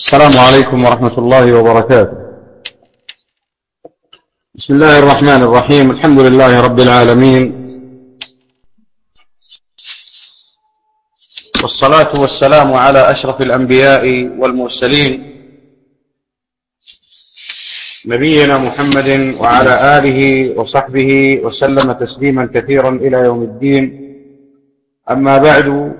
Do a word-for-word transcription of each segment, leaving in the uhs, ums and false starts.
السلام عليكم ورحمة الله وبركاته. بسم الله الرحمن الرحيم. الحمد لله رب العالمين، والصلاة والسلام على أشرف الأنبياء والمرسلين نبينا محمد وعلى آله وصحبه وسلم تسليما كثيرا إلى يوم الدين. أما بعد،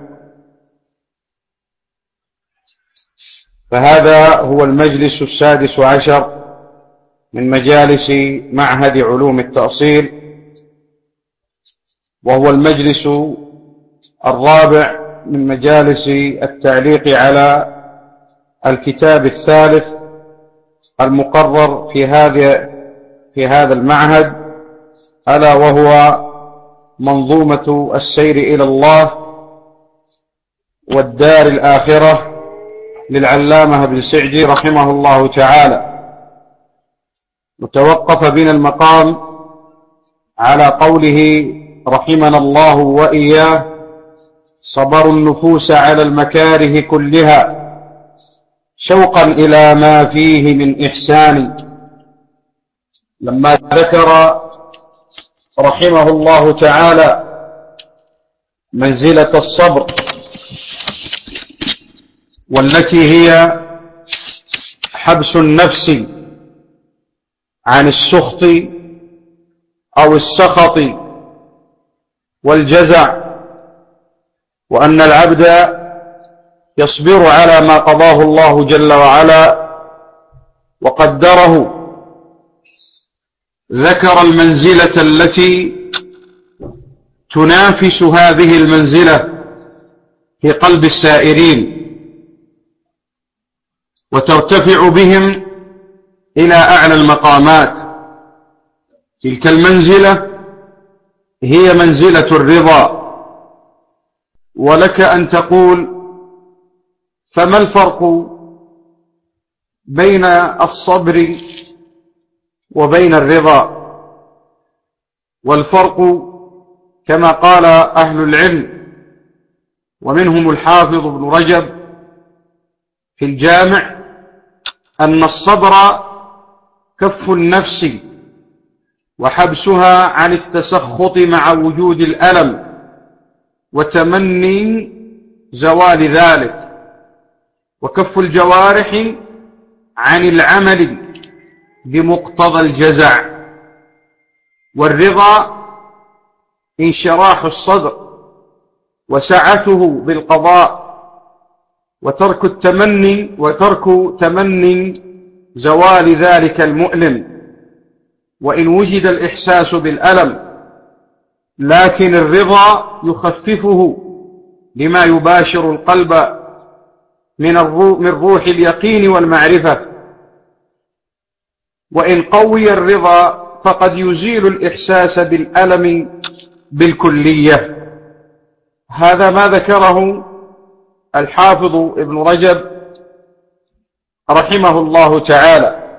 فهذا هو المجلس السادس عشر من مجالس معهد علوم التأصيل، وهو المجلس الرابع من مجالس التعليق على الكتاب الثالث المقرر في هذا في هذا المعهد، ألا وهو منظومة السير إلى الله والدار الآخرة للعلامة ابن سعدي رحمه الله تعالى. متوقف بنا المقام على قوله رحمنا الله وإياه: صبروا النفوس على المكاره كلها شوقا إلى ما فيه من إحسان. لما ذكر رحمه الله تعالى منزلة الصبر، والتي هي حبس النفس عن السخط أو السخط والجزع، وأن العبد يصبر على ما قضاه الله جل وعلا وقدره. ذكر المنزلة التي تنافس هذه المنزلة في قلب السائرين وترتفع بهم إلى أعلى المقامات. تلك المنزلة هي منزلة الرضا. ولك أن تقول: فما الفرق بين الصبر وبين الرضا؟ والفرق كما قال أهل العلم، ومنهم الحافظ ابن رجب في الجامع، أن الصبر كف النفس وحبسها عن التسخط مع وجود الألم وتمني زوال ذلك، وكف الجوارح عن العمل بمقتضى الجزع. والرضا انشراح الصدر وسعته بالقضاء، وترك التمني وترك تمني زوال ذلك المؤلم وإن وجد الإحساس بالألم، لكن الرضا يخففه لما يباشر القلب من من روح اليقين والمعرفة. وإن قوي الرضا فقد يزيل الإحساس بالألم بالكلية. هذا ما ذكره الحافظ ابن رجب رحمه الله تعالى.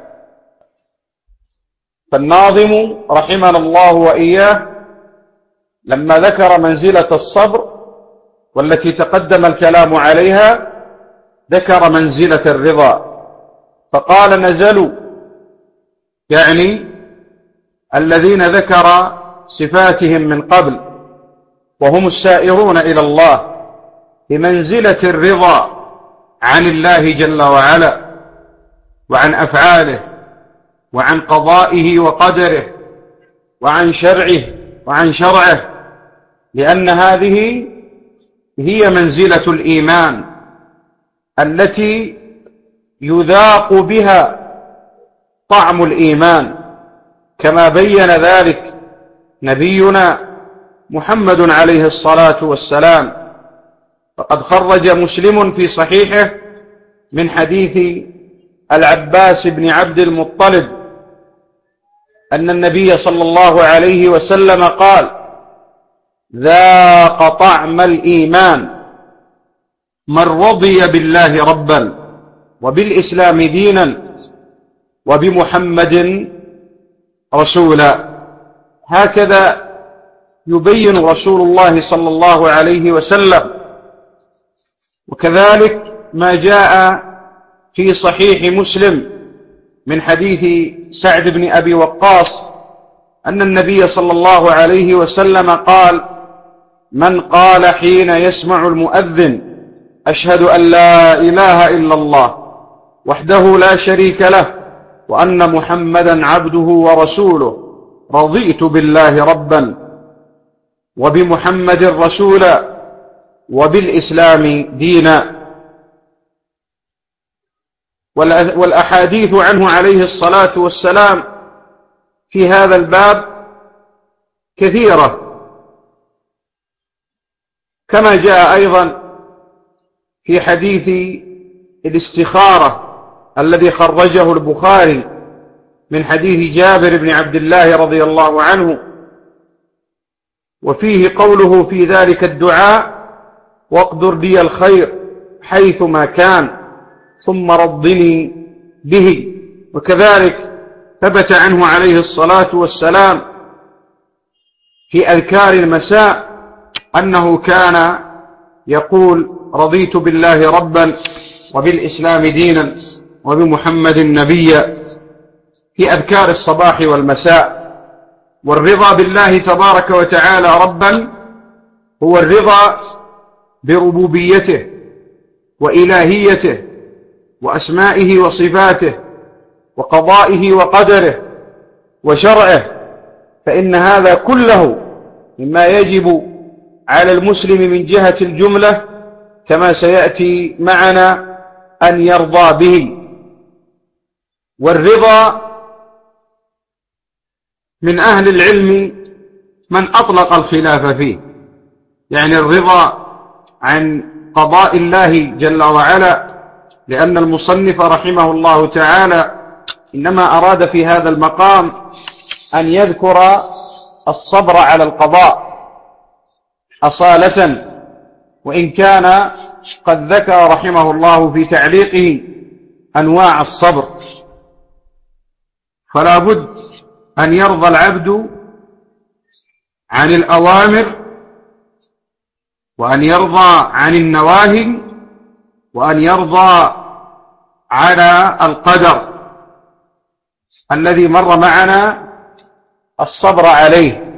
فالناظم رحمنا الله وإياه لما ذكر منزلة الصبر والتي تقدم الكلام عليها، ذكر منزلة الرضا فقال: نزلوا، يعني الذين ذكر صفاتهم من قبل، وهم السائرون إلى الله بمنزلة الرضا عن الله جل وعلا وعن أفعاله وعن قضائه وقدره وعن شرعه وعن شرعه، لأن هذه هي منزلة الإيمان التي يذاق بها طعم الإيمان، كما بين ذلك نبينا محمد عليه الصلاة والسلام. فقد خرج مسلم في صحيحه من حديث العباس بن عبد المطلب أن النبي صلى الله عليه وسلم قال: ذاق طعم الإيمان من رضي بالله ربا وبالإسلام دينا وبمحمد رسولا. هكذا يبين رسول الله صلى الله عليه وسلم. وكذلك ما جاء في صحيح مسلم من حديث سعد بن أبي وقاص أن النبي صلى الله عليه وسلم قال: من قال حين يسمع المؤذن: أشهد أن لا إله إلا الله وحده لا شريك له وأن محمدا عبده ورسوله، رضيت بالله ربا وبمحمد رسولا وبالإسلام دينا. والأحاديث عنه عليه الصلاة والسلام في هذا الباب كثيرة، كما جاء أيضا في حديث الاستخارة الذي خرجه البخاري من حديث جابر بن عبد الله رضي الله عنه، وفيه قوله في ذلك الدعاء: واقدر لي الخير حيثما كان ثم رضني به. وكذلك ثبت عنه عليه الصلاة والسلام في أذكار المساء أنه كان يقول: رضيت بالله ربا وبالإسلام دينا وبمحمد نبيا، في أذكار الصباح والمساء. والرضا بالله تبارك وتعالى ربا هو الرضا بربوبيته وإلهيته وأسمائه وصفاته وقضائه وقدره وشرعه، فإن هذا كله مما يجب على المسلم من جهة الجملة، كما سيأتي معنا، أن يرضى به. والرضا من أهل العلم من أطلق الخلاف فيه، يعني الرضا عن قضاء الله جل وعلا، لأن المصنف رحمه الله تعالى إنما أراد في هذا المقام أن يذكر الصبر على القضاء أصالة، وإن كان قد ذكر رحمه الله في تعليقه أنواع الصبر. فلا بد أن يرضى العبد عن الأوامر، وأن يرضى عن النواهي، وأن يرضى على القدر الذي مر معنا الصبر عليه.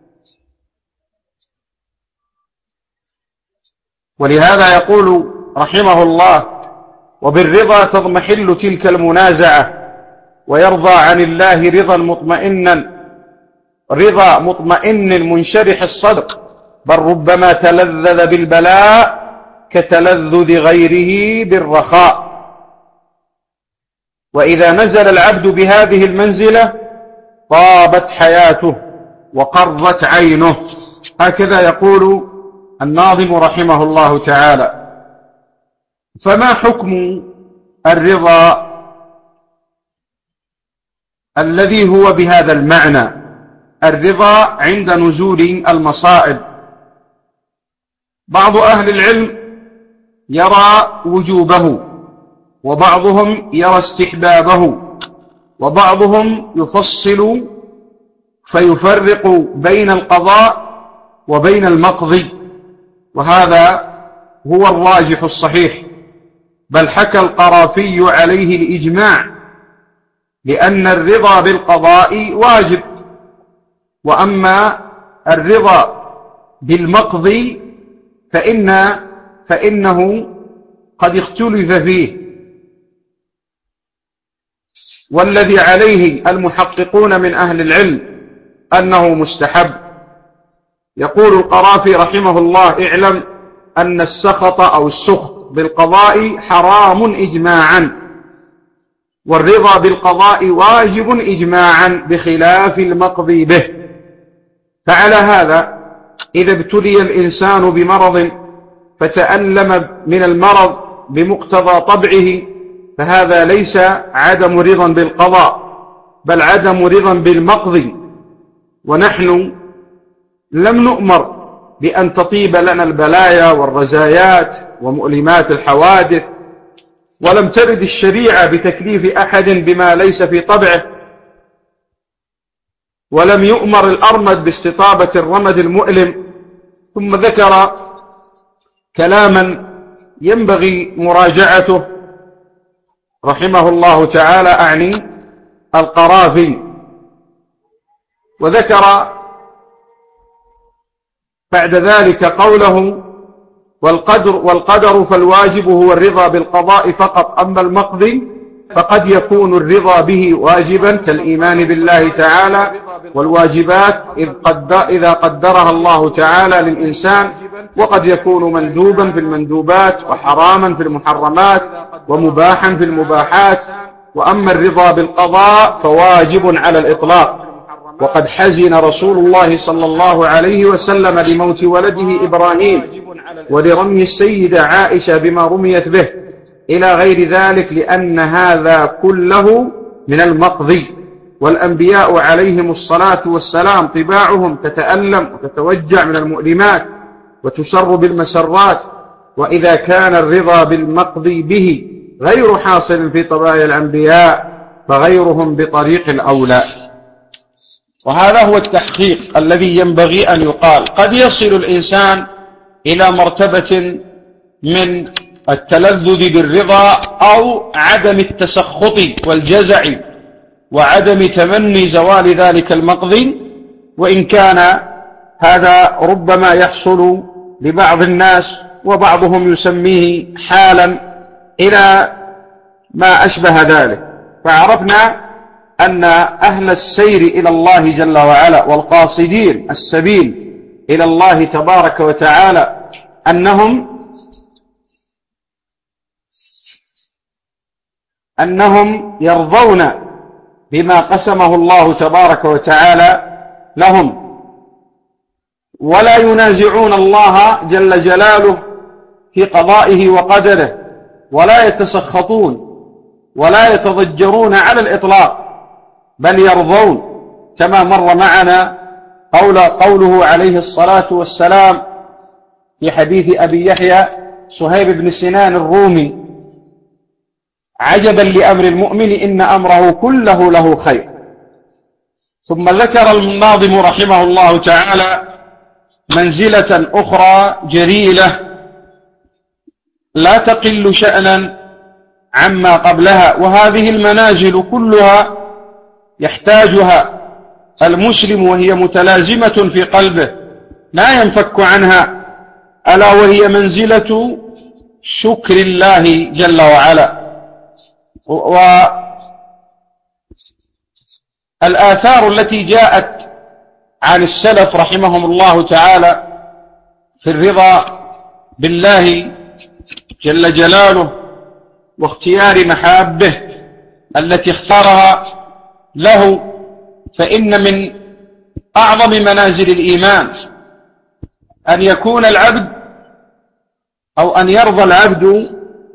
ولهذا يقول رحمه الله: وبالرضا تضمحل تلك المنازعة، ويرضى عن الله رضا مطمئنا، رضا مطمئن منشرح الصدر، بل ربما تلذذ بالبلاء كتلذذ غيره بالرخاء. وإذا نزل العبد بهذه المنزلة طابت حياته وقرت عينه، هكذا يقول الناظم رحمه الله تعالى. فما حكم الرضا الذي هو بهذا المعنى، الرضا عند نزول المصائب؟ بعض أهل العلم يرى وجوبه، وبعضهم يرى استحبابه، وبعضهم يفصل فيفرق بين القضاء وبين المقضي، وهذا هو الراجح الصحيح. بل حكى القرافي عليه الإجماع، لأن الرضا بالقضاء واجب، وأما الرضا بالمقضي فإن فإنه قد اختلف فيه، والذي عليه المحققون من أهل العلم أنه مستحب. يقول القرافي رحمه الله: اعلم أن السخط أو السخط بالقضاء حرام إجماعا، والرضا بالقضاء واجب إجماعا بخلاف المقضي به. فعلى هذا إذا ابتلي الإنسان بمرض فتألم من المرض بمقتضى طبعه، فهذا ليس عدم رضا بالقضاء، بل عدم رضا بالمقضي. ونحن لم نؤمر بأن تطيب لنا البلايا والرزايات ومؤلمات الحوادث، ولم ترد الشريعة بتكليف أحد بما ليس في طبعه، ولم يؤمر الأرمد باستطابة الرمد المؤلم. ثم ذكر كلاما ينبغي مراجعته، رحمه الله تعالى، أعني القرافي، وذكر بعد ذلك قوله: والقدر, والقدر فالواجب هو الرضا بالقضاء فقط، أما المقضي فقد يكون الرضا به واجبا كالإيمان بالله تعالى والواجبات إذا قدرها الله تعالى للإنسان، وقد يكون مندوبا في المندوبات وحراما في المحرمات ومباحا في المباحات. وأما الرضا بالقضاء فواجب على الإطلاق، وقد حزن رسول الله صلى الله عليه وسلم لموت ولده إبراهيم ولرمي السيدة عائشة بما رميت به إلى غير ذلك، لأن هذا كله من المقضي. والأنبياء عليهم الصلاة والسلام طباعهم تتألم وتتوجع من المؤلمات وتسر بالمسرات، وإذا كان الرضا بالمقضي به غير حاصل في طبائع الأنبياء فغيرهم بطريق الأولى. وهذا هو التحقيق الذي ينبغي أن يقال. قد يصل الإنسان إلى مرتبة من التلذذ بالرضا أو عدم التسخط والجزع وعدم تمني زوال ذلك المقضي، وإن كان هذا ربما يحصل لبعض الناس وبعضهم يسميه حالا إلى ما أشبه ذلك. فعرفنا أن أهل السير إلى الله جل وعلا والقاصدين السبيل إلى الله تبارك وتعالى أنهم أنهم يرضون بما قسمه الله تبارك وتعالى لهم، ولا ينازعون الله جل جلاله في قضائه وقدره، ولا يتسخطون ولا يتضجرون على الإطلاق، بل يرضون، كما مر معنا قول قوله عليه الصلاة والسلام في حديث أبي يحيى صهيب بن سنان الرومي: عجبا لأمر المؤمن إن أمره كله له خير. ثم ذكر الناظم رحمه الله تعالى منزلة أخرى جليلة لا تقل شأنا عما قبلها، وهذه المنازل كلها يحتاجها المسلم وهي متلازمة في قلبه لا ينفك عنها، ألا وهي منزلة شكر الله جل وعلا. والآثار التي جاءت عن السلف رحمهم الله تعالى في الرضا بالله جل جلاله واختيار محابه التي اختارها له، فإن من أعظم منازل الإيمان أن يكون العبد أو أن يرضى العبد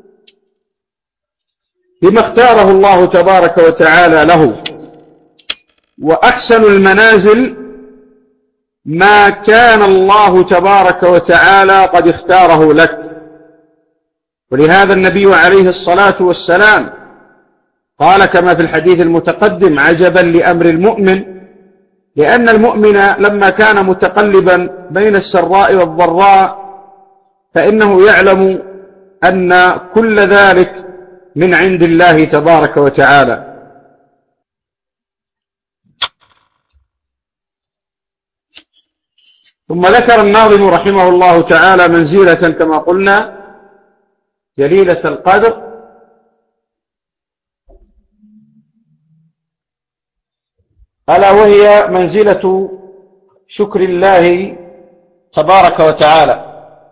بما اختاره الله تبارك وتعالى له. وأحسن المنازل ما كان الله تبارك وتعالى قد اختاره لك. ولهذا النبي عليه الصلاة والسلام قال كما في الحديث المتقدم: عجبا لأمر المؤمن، لأن المؤمن لما كان متقلبا بين السراء والضراء فإنه يعلم أن كل ذلك من عند الله تبارك وتعالى. ثم ذكر الناظم رحمه الله تعالى منزلة كما قلنا جليلة القدر، ألا وهي منزلة شكر الله تبارك وتعالى.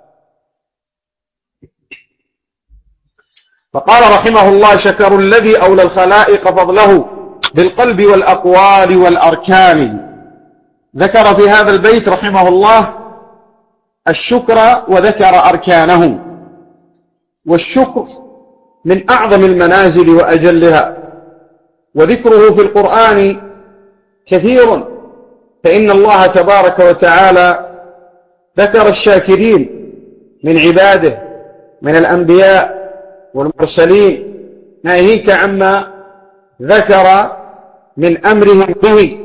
فقال رحمه الله: شكر الذي أولى الخلائق فضله بالقلب والأقوال والأركان. ذكر في هذا البيت رحمه الله الشكر وذكر أركانه. والشكر من أعظم المنازل وأجلها، وذكره في القرآن كثير، فإن الله تبارك وتعالى ذكر الشاكرين من عباده من الأنبياء والمرسلين، ناهيك عما ذكر من أمرهم به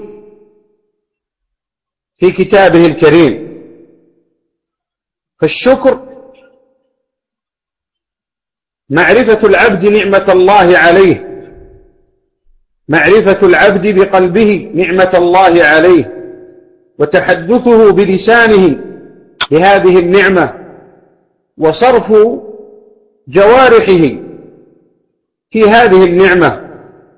في كتابه الكريم. فالشكر معرفة العبد نعمة الله عليه، معرفة العبد بقلبه نعمة الله عليه، وتحدثه بلسانه بهذه النعمة، وصرف جوارحه في هذه النعمة.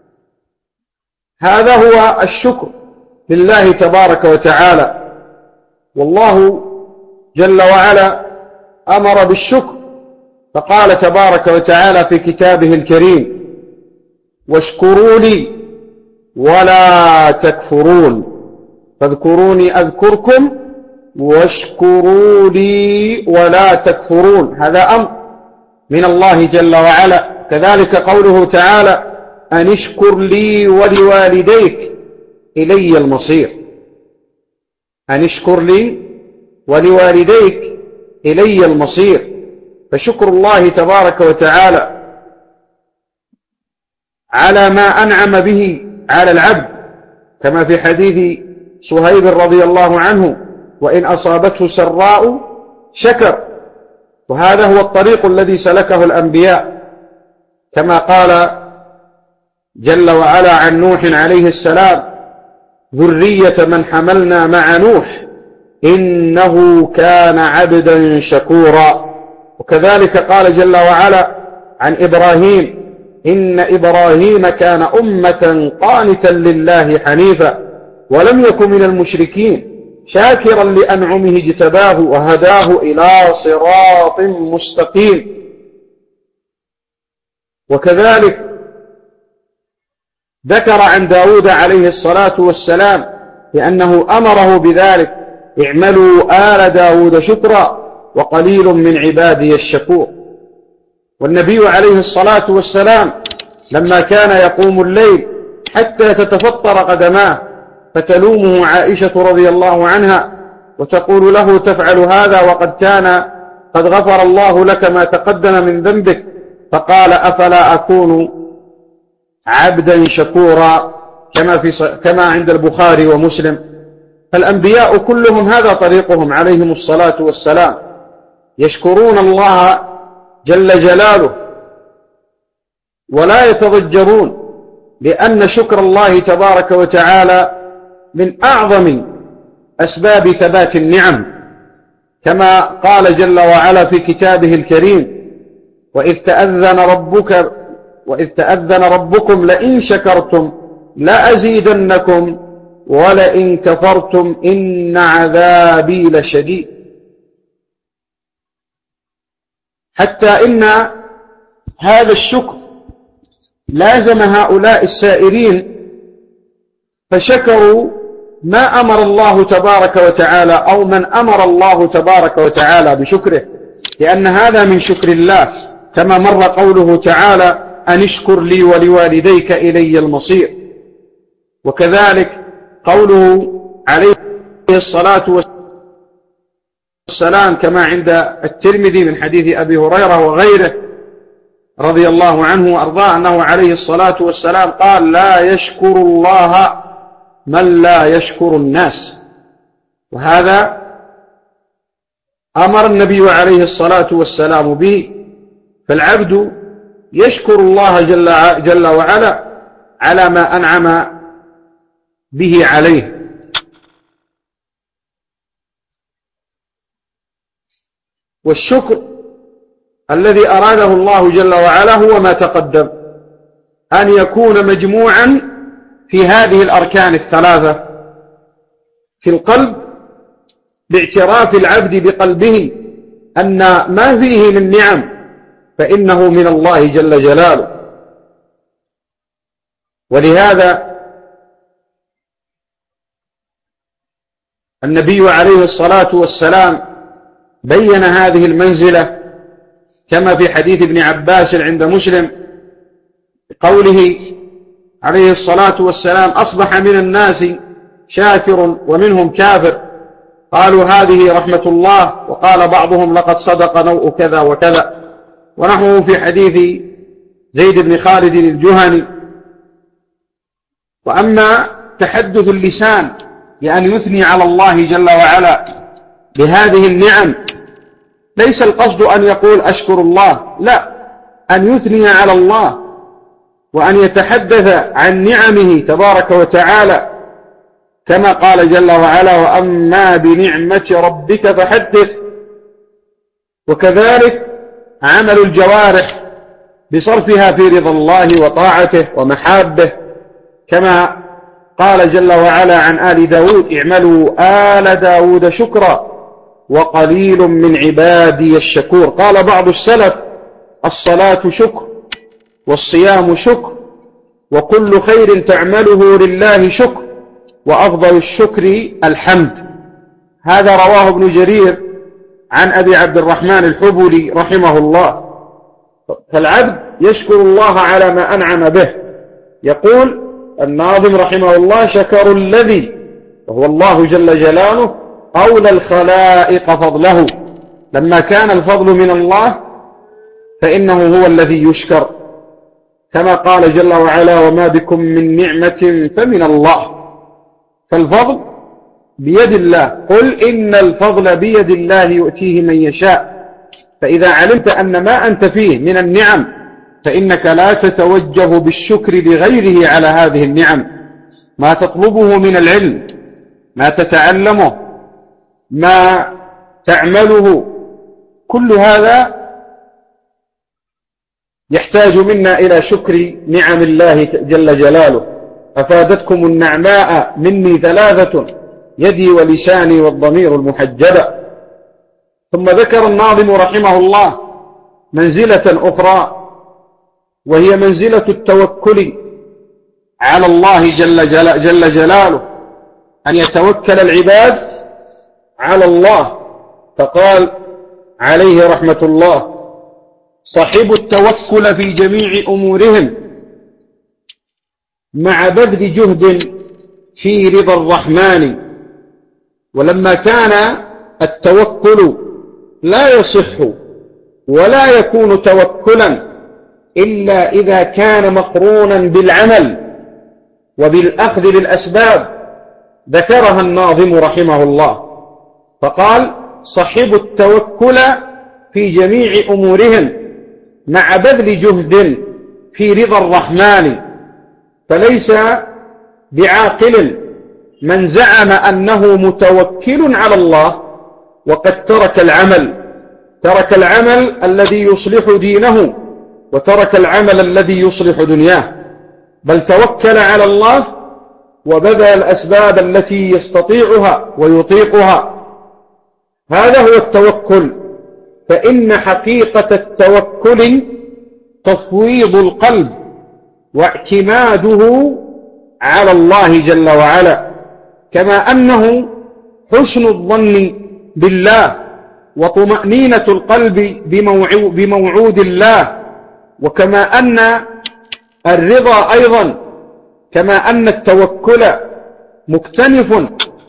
هذا هو الشكر لله تبارك وتعالى. والله جل وعلا أمر بالشكر، فقال تبارك وتعالى في كتابه الكريم: واشكروا لي ولا تكفرون، فاذكروني أذكركم واشكروا لي ولا تكفرون. هذا أمر من الله جل وعلا. كذلك قوله تعالى: أن اشكر لي ولوالديك إلي المصير. أن اشكر لي ولوالديك إلي المصير. فشكر الله تبارك وتعالى على ما أنعم به على العبد، كما في حديث صهيب رضي الله عنه: وإن أصابته سراء شكر. وهذا هو الطريق الذي سلكه الأنبياء، كما قال جل وعلا عن نوح عليه السلام: ذرية من حملنا مع نوح إنه كان عبدا شكورا. وكذلك قال جل وعلا عن إبراهيم: إن إبراهيم كان أمة قانتا لله حنيفا ولم يكن من المشركين شاكرا لأنعمه اجتباه وهداه إلى صراط مستقيم. وكذلك ذكر عن داود عليه الصلاة والسلام لأنه أمره بذلك: اعملوا آل داود شكرا وقليل من عبادي الشكور. والنبي عليه الصلاة والسلام لما كان يقوم الليل حتى تتفطر قدماه فتلومه عائشة رضي الله عنها وتقول له: تفعل هذا وقد كان قد غفر الله لك ما تقدم من ذنبك، فقال: أفلا أكون عبدا شكورا، كما, في كما عند البخاري ومسلم. فالأنبياء كلهم هذا طريقهم عليهم الصلاة والسلام، يشكرون الله جل جلاله ولا يتضجرون، لأن شكر الله تبارك وتعالى من أعظم أسباب ثبات النعم، كما قال جل وعلا في كتابه الكريم: وإذ تأذن ربك وإذ تأذن ربكم لئن شكرتم لأزيدنكم ولئن كفرتم إن عذابي لشديد. حتى إن هذا الشكر لازم هؤلاء السائرين فشكروا ما أمر الله تبارك وتعالى أو من أمر الله تبارك وتعالى بشكره، لأن هذا من شكر الله، كما مر قوله تعالى: أن اشكر لي ولوالديك إلي المصير. وكذلك قوله عليه الصلاة والسلام كما عند الترمذي من حديث أبي هريرة وغيره رضي الله عنه وأرضاه أنه عليه الصلاة والسلام قال: لا يشكر الله من لا يشكر الناس. وهذا أمر النبي عليه الصلاة والسلام به. فالعبد يشكر الله جل, جل وعلا على ما أنعم به عليه. والشكر الذي أراده الله جل وعلا هو ما تقدم، أن يكون مجموعا في هذه الأركان الثلاثة: في القلب باعتراف العبد بقلبه أن ما فيه من نعم فإنه من الله جل جلاله. ولهذا النبي عليه الصلاة والسلام بين هذه المنزلة كما في حديث ابن عباس عند مسلم قوله عليه الصلاة والسلام: أصبح من الناس شاكر ومنهم كافر، قالوا: هذه رحمة الله. وقال بعضهم: لقد صدق نوء كذا وكذا. ونحوه في حديث زيد بن خالد الجهني. وأما تحدث اللسان بأن يثني على الله جل وعلا بهذه النعم، ليس القصد أن يقول أشكر الله، لا، أن يثني على الله وأن يتحدث عن نعمه تبارك وتعالى، كما قال جل وعلا: وأما بنعمة ربك فحدث. وكذلك عمل الجوارح بصرفها في رضا الله وطاعته ومحابه، كما قال جل وعلا عن آل داود: اعملوا آل داود شكرا وقليل من عبادي الشكور. قال بعض السلف: الصلاة شكر والصيام شكر وكل خير تعمله لله شكر وأفضل الشكر الحمد. هذا رواه ابن جرير عن أبي عبد الرحمن الحبلي رحمه الله. فالعبد يشكر الله على ما أنعم به. يقول الناظم رحمه الله: شكر الذي وهو الله جل جلاله أولى الخلائق فضله. لما كان الفضل من الله فإنه هو الذي يشكر، كما قال جل وعلا: وما بكم من نعمة فمن الله. فالفضل بيد الله، قل إن الفضل بيد الله يؤتيه من يشاء. فإذا علمت أن ما أنت فيه من النعم فإنك لا تتوجه بالشكر لغيره على هذه النعم. ما تطلبه من العلم، ما تتعلمه، ما تعمله، كل هذا يحتاج منا إلى شكر نعم الله جل جلاله. أفادتكم النعماء مني ثلاثة: يدي ولساني والضمير المحجبة. ثم ذكر الناظم رحمه الله منزلة أخرى، وهي منزلة التوكل على الله جل, جل, جل جلاله، أن يتوكل العباد على الله. فقال عليه رحمة الله: صحبوا التوكل في جميع أمورهم مع بذل جهد في رضا الرحمن. ولما كان التوكل لا يصح ولا يكون توكلا إلا إذا كان مقرونا بالعمل وبالأخذ بالأسباب، ذكرها الناظم رحمه الله فقال: صحبوا التوكل في جميع أمورهم مع بذل جهد في رضا الرحمن. فليس بعاقل من زعم أنه متوكل على الله وقد ترك العمل، ترك العمل الذي يصلح دينه وترك العمل الذي يصلح دنياه، بل توكل على الله وبذل الأسباب التي يستطيعها ويطيقها. هذا هو التوكل. فإن حقيقة التوكل تفويض القلب واعتماده على الله جل وعلا، كما أنه حسن الظن بالله وطمأنينة القلب بموعود الله، وكما أن الرضا أيضا، كما أن التوكل مكتنف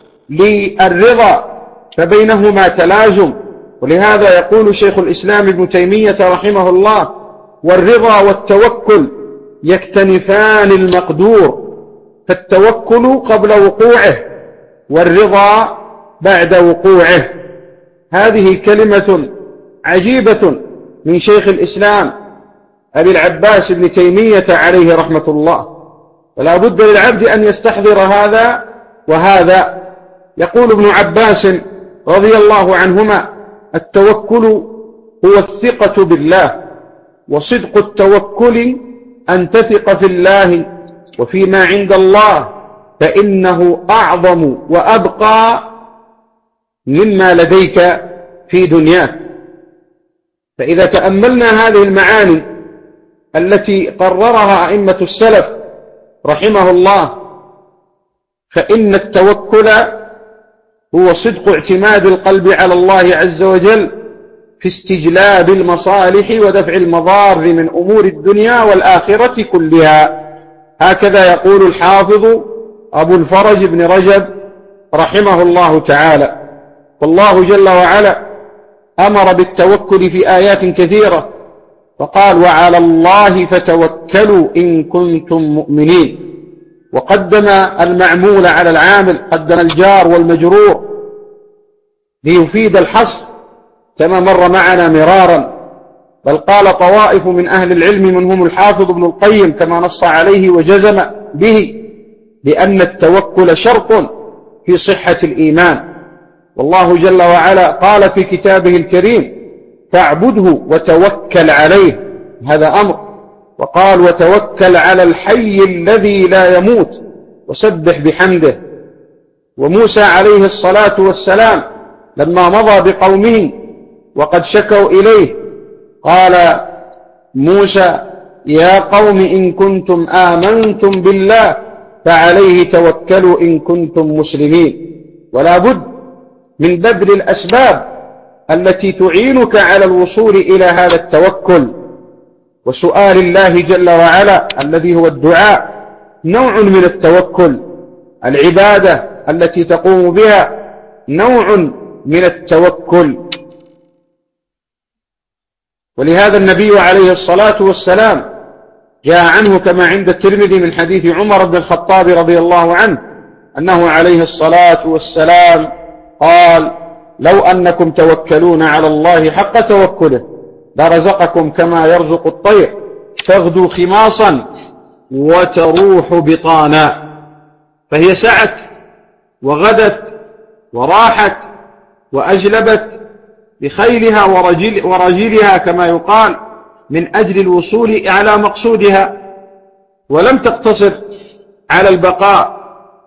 للرضا، فبينهما تلازم. ولهذا يقول شيخ الإسلام ابن تيمية رحمه الله: والرضا والتوكل يكتنفان المقدور، فالتوكل قبل وقوعه والرضا بعد وقوعه. هذه كلمة عجيبة من شيخ الإسلام أبي العباس ابن تيمية عليه رحمة الله، فلا بد للعبد أن يستحضر هذا وهذا. يقول ابن عباس رضي الله عنهما: التوكل هو الثقة بالله، وصدق التوكل أن تثق في الله وفيما عند الله، فإنه أعظم وأبقى مما لديك في دنياك. فإذا تأملنا هذه المعاني التي قررها أئمة السلف رحمه الله، فإن التوكل هو صدق اعتماد القلب على الله عز وجل في استجلاب المصالح ودفع المضار من أمور الدنيا والآخرة كلها. هكذا يقول الحافظ أبو الفرج بن رجب رحمه الله تعالى. والله جل وعلا أمر بالتوكل في آيات كثيرة، فقال: وعلى الله فتوكلوا إن كنتم مؤمنين. وقدم المعمول على العامل، قدم الجار والمجرور ليفيد الحصر كما مر معنا مرارا. بل قال طوائف من أهل العلم منهم الحافظ ابن القيم كما نص عليه وجزم به بأن التوكل شرط في صحة الإيمان. والله جل وعلا قال في كتابه الكريم: فاعبده وتوكل عليه، هذا أمر. وقال: وتوكل على الحي الذي لا يموت وسبح بحمده. وموسى عليه الصلاة والسلام لما مضى بقومه وقد شكوا إليه قال موسى: يا قوم إن كنتم آمنتم بالله فعليه توكلوا إن كنتم مسلمين. ولا بد من بذل الأسباب التي تعينك على الوصول إلى هذا التوكل، وسؤال الله جل وعلا الذي هو الدعاء نوع من التوكل، العبادة التي تقوم بها نوع من التوكل. ولهذا النبي عليه الصلاة والسلام جاء عنه كما عند الترمذي من حديث عمر بن الخطاب رضي الله عنه أنه عليه الصلاة والسلام قال: لو أنكم توكلون على الله حق توكله لرزقكم كما يرزق الطير تغدو خماصا وتروح بطانا. فهي سعت وغدت وراحت وأجلبت بخيلها ورجل ورجلها كما يقال من أجل الوصول على مقصودها، ولم تقتصر على البقاء.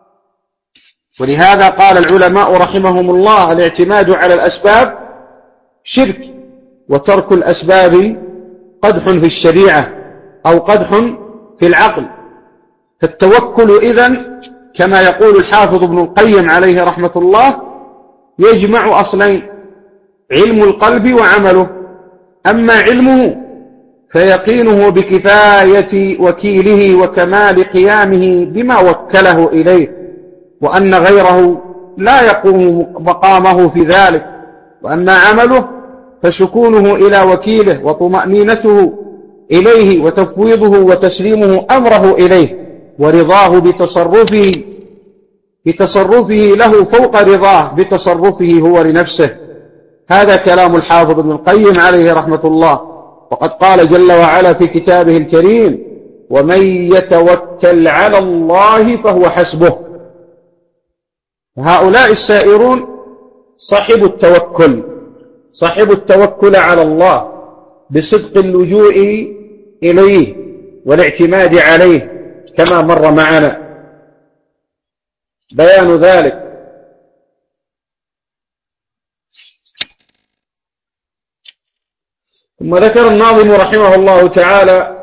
ولهذا قال العلماء رحمهم الله: الاعتماد على الأسباب شرك، وترك الأسباب قدح في الشريعة أو قدح في العقل. فالتوكل إذن كما يقول الحافظ ابن القيم عليه رحمة الله يجمع أصلين: علم القلب وعمله. أما علمه فيقينه بكفاية وكيله وكمال قيامه بما وكله إليه، وأن غيره لا يقوم مقامه في ذلك. وأما عمله فسكونه إلى وكيله وطمأنينته إليه وتفويضه وتسليمه أمره إليه ورضاه بتصرفه بتصرفه له فوق رضاه بتصرفه هو لنفسه. هذا كلام الحافظ ابن القيم عليه رحمة الله. وقد قال جل وعلا في كتابه الكريم: ومن يتوكل على الله فهو حسبه. هؤلاء السائرون صاحب التوكل صاحب التوكل على الله بصدق اللجوء إليه والاعتماد عليه كما مر معنا بيان ذلك. ثم ذكر الناظم رحمه الله تعالى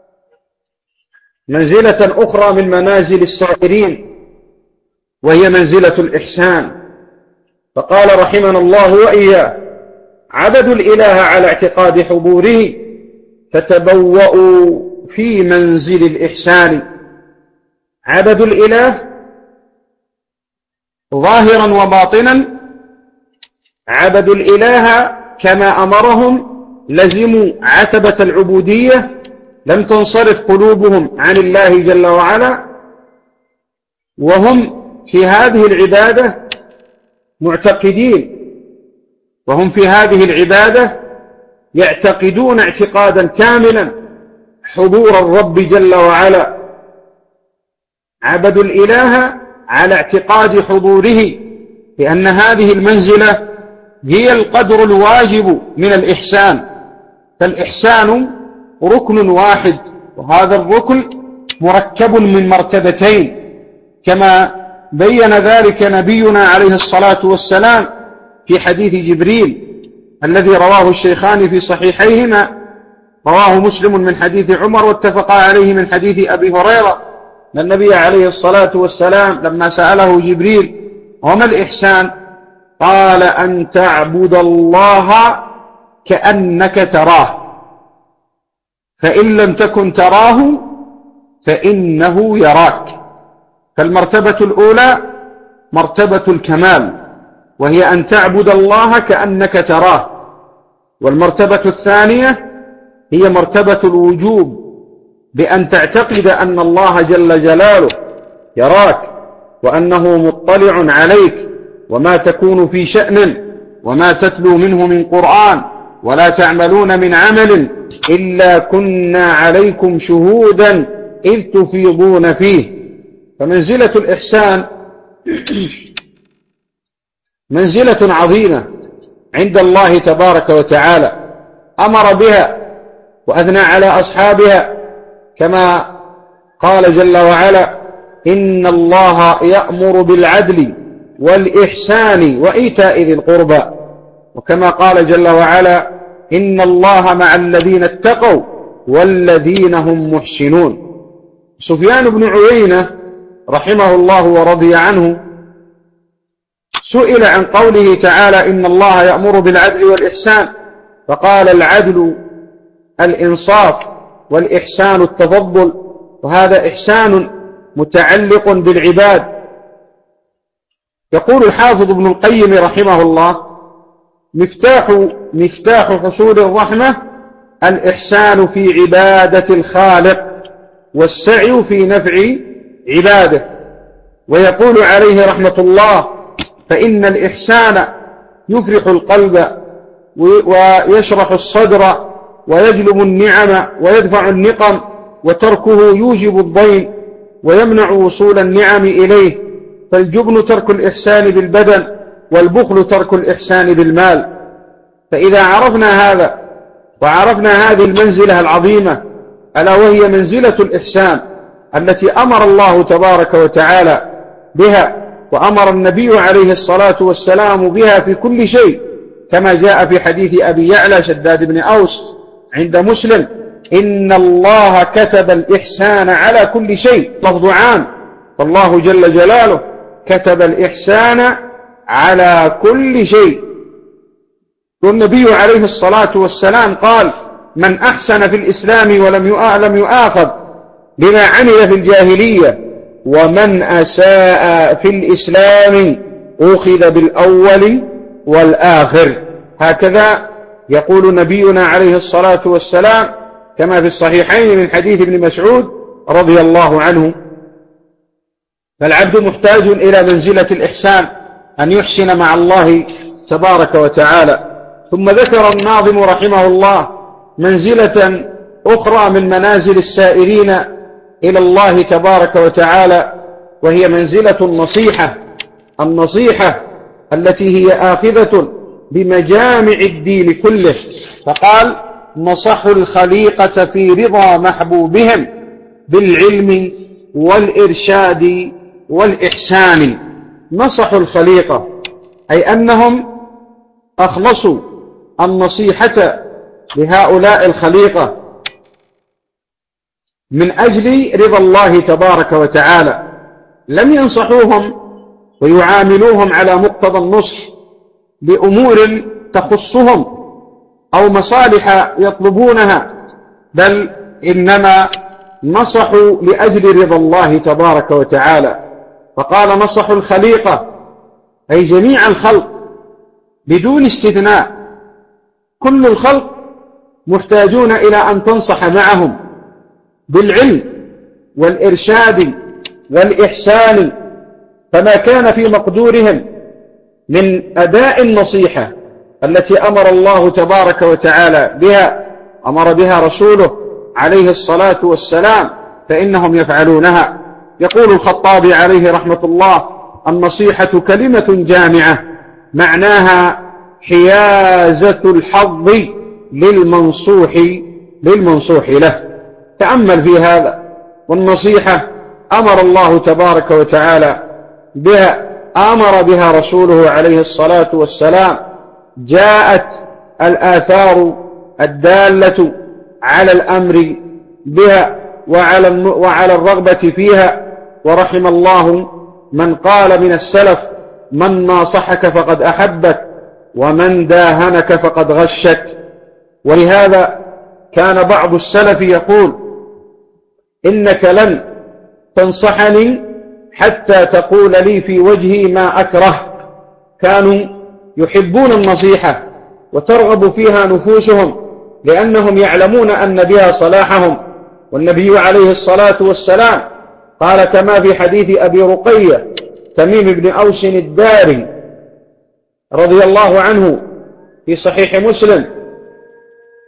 منزلة أخرى من منازل السائرين، وهي منزلة الإحسان. فقال رحمنا الله وإياه: عبدوا الإله على اعتقاد حضوره فتبوأوا في منزل الإحسان. عبدوا الإله ظاهرا وباطنا، عبدوا الإله كما أمرهم، لزموا عتبة العبودية، لم تنصرف قلوبهم عن الله جل وعلا، وهم في هذه العبادة معتقدين، وهم في هذه العبادة يعتقدون اعتقادا كاملا حضور الرب جل وعلا. عبدوا الإله على اعتقاد حضوره، لأن هذه المنزلة هي القدر الواجب من الإحسان. فالإحسان ركن واحد، وهذا الركن مركب من مرتبتين، كما بين ذلك نبينا عليه الصلاة والسلام في حديث جبريل الذي رواه الشيخان في صحيحيهما، رواه مسلم من حديث عمر واتفقا عليه من حديث أبي هريرة، أن النبي عليه الصلاة والسلام لما سأله جبريل: وما الإحسان؟ قال: أن تعبد الله كأنك تراه، فإن لم تكن تراه فإنه يراك. فالمرتبة الأولى مرتبة الكمال، وهي أن تعبد الله كأنك تراه. والمرتبة الثانية هي مرتبة الوجوب، بأن تعتقد أن الله جل جلاله يراك، وأنه مطلع عليك، وما تكون في شأن وما تتلو منه من قرآن ولا تعملون من عمل إلا كنا عليكم شهودا إذ تفيضون فيه. فمنزلة الإحسان منزلة عظيمة عند الله تبارك وتعالى، أمر بها وأثنى على أصحابها كما قال جل وعلا: إن الله يأمر بالعدل والإحسان وإيتاء ذي القربى، وكما قال جل وعلا: إن الله مع الذين اتقوا والذين هم محسنون. سفيان بن عيينة رحمه الله ورضي عنه سئل عن قوله تعالى: إن الله يأمر بالعدل والإحسان، فقال: العدل الإنصاف، والإحسان التفضل، وهذا إحسان متعلق بالعباد. يقول الحافظ ابن القيم رحمه الله: مفتاح مفتاح حصول الرحمة الإحسان في عبادة الخالق والسعي في نفع عباده. ويقول عليه رحمة الله: فإن الإحسان يفرح القلب ويشرح الصدر ويجلب النعم ويدفع النقم، وتركه يوجب الضيم ويمنع وصول النعم إليه. فالجبن ترك الإحسان بالبدن، والبخل ترك الإحسان بالمال. فإذا عرفنا هذا وعرفنا هذه المنزلة العظيمة، ألا وهي منزلة الإحسان التي أمر الله تبارك وتعالى بها، وأمر النبي عليه الصلاة والسلام بها في كل شيء، كما جاء في حديث أبي يعلى شداد بن أوس عند مسلم: إن الله كتب الإحسان على كل شيء. لفظ عام، والله جل جلاله كتب الإحسان على كل شيء. والنبي عليه الصلاة والسلام قال: من أحسن في الإسلام ولم يؤاخذ بما عمل في الجاهلية، ومن أساء في الإسلام أخذ بالأول والآخر. هكذا يقول نبينا عليه الصلاة والسلام كما في الصحيحين من حديث ابن مسعود رضي الله عنه. فالعبد محتاج إلى منزلة الإحسان، أن يحسن مع الله تبارك وتعالى. ثم ذكر الناظم رحمه الله منزلة أخرى من منازل السائرين إلى الله تبارك وتعالى، وهي منزلة النصيحة. النصيحة التي هي آخذة بمجامع الدين كله. فقال: نصحوا الخليقة في رضا محبوبهم بالعلم والإرشاد والإحسان. نصحوا الخليقة أي أنهم أخلصوا النصيحة لهؤلاء الخليقة من أجل رضا الله تبارك وتعالى. لم ينصحوهم ويعاملوهم على مقتضى النصح بأمور تخصهم أو مصالح يطلبونها، بل إنما نصحوا لأجل رضا الله تبارك وتعالى. فقال: نصحوا الخليقة أي جميع الخلق بدون استثناء. كل الخلق محتاجون إلى أن تنصح معهم بالعلم والإرشاد والإحسان، فما كان في مقدورهم من أداء النصيحة التي أمر الله تبارك وتعالى بها، أمر بها رسوله عليه الصلاة والسلام، فإنهم يفعلونها. يقول الخطابي عليه رحمة الله: النصيحة كلمة جامعة معناها حيازة الحظ للمنصوح للمنصوح له. تأمل في هذا. والنصيحة أمر الله تبارك وتعالى بها، أمر بها رسوله عليه الصلاة والسلام. جاءت الآثار الدالة على الأمر بها وعلى وعلى الرغبة فيها. ورحم الله من قال من السلف: من ناصحك فقد أحبك، ومن داهنك فقد غشك. ولهذا كان بعض السلف يقول: إنك لن تنصحني حتى تقول لي في وجهي ما أكره. كانوا يحبون النصيحة وترغب فيها نفوسهم، لأنهم يعلمون أن بها صلاحهم. والنبي عليه الصلاة والسلام قال كما في حديث أبي رقية تميم بن أوس الداري رضي الله عنه في صحيح مسلم: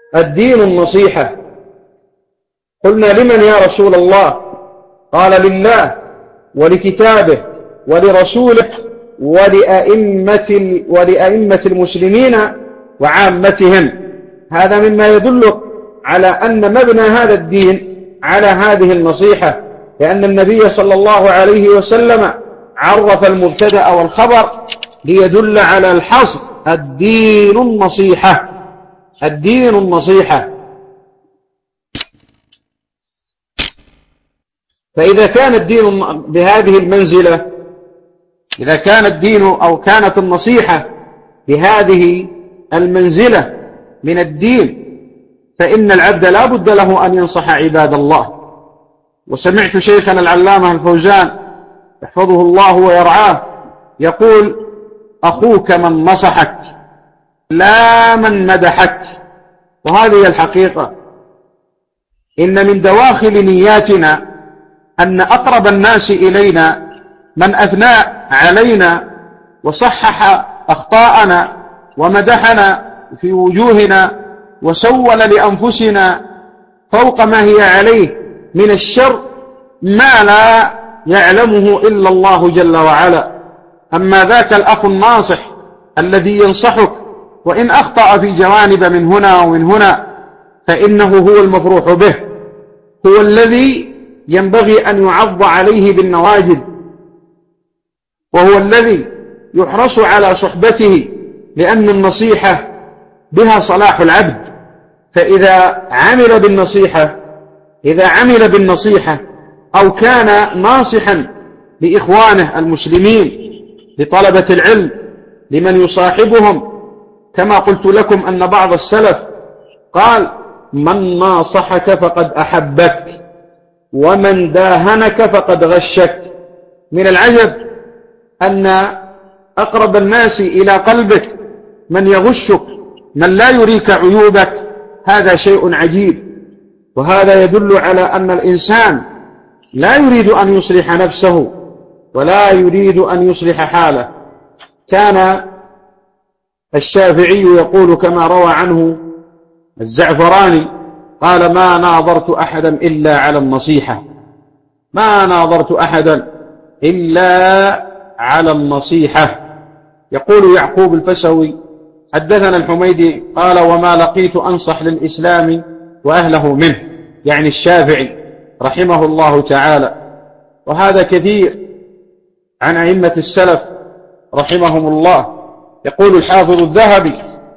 الدين النصيحة. قلنا لمن يا رسول الله؟ قال لله ولكتابه ولرسوله ولأئمة, ولأئمة المسلمين وعامتهم. هذا مما يدل على أن مبنى هذا الدين على هذه النصيحة، لأن النبي صلى الله عليه وسلم عرف المبتدأ والخبر ليدل على الحصر: الدين النصيحة، الدين النصيحة. فإذا كان الدين بهذه المنزلة، إذا كان الدين أو كانت النصيحة بهذه المنزلة من الدين، فإن العبد لا بد له أن ينصح عباد الله. وسمعت شيخنا العلامة الفوزان يحفظه الله ويرعاه يقول: أخوك من نصحك لا من مدحك. وهذه الحقيقة. إن من دواخل نياتنا أن أقرب الناس إلينا من أثنى علينا وصحح أخطاءنا ومدحنا في وجوهنا وسول لأنفسنا فوق ما هي عليه من الشر ما لا يعلمه إلا الله جل وعلا. أما ذاك الأخ الناصح الذي ينصحك وإن أخطأ في جوانب من هنا ومن هنا فإنه هو المفروح به، هو الذي ينبغي أن يعض عليه بالنواجذ، وهو الذي يحرص على صحبته، لأن النصيحة بها صلاح العبد. فإذا عمل بالنصيحة إذا عمل بالنصيحة أو كان ناصحا لإخوانه المسلمين، لطلبة العلم، لمن يصاحبهم، كما قلت لكم أن بعض السلف قال: من ناصحك فقد أحبك، ومن داهنك فقد غشك. من العجب أن أقرب الناس إلى قلبك من يغشك، من لا يريك عيوبك، هذا شيء عجيب. وهذا يدل على أن الإنسان لا يريد أن يصلح نفسه ولا يريد أن يصلح حاله. كان الشافعي يقول كما روى عنه الزعفراني قال: ما ناظرت أحدا إلا على النصيحة، ما ناظرت أحدا إلا على النصيحة. يقول يعقوب الفسوي: حدثنا الحميدي قال: وما لقيت أنصح للإسلام وأهله منه، يعني الشافعي رحمه الله تعالى. وهذا كثير عن أئمة السلف رحمهم الله. يقول الحافظ الذهبي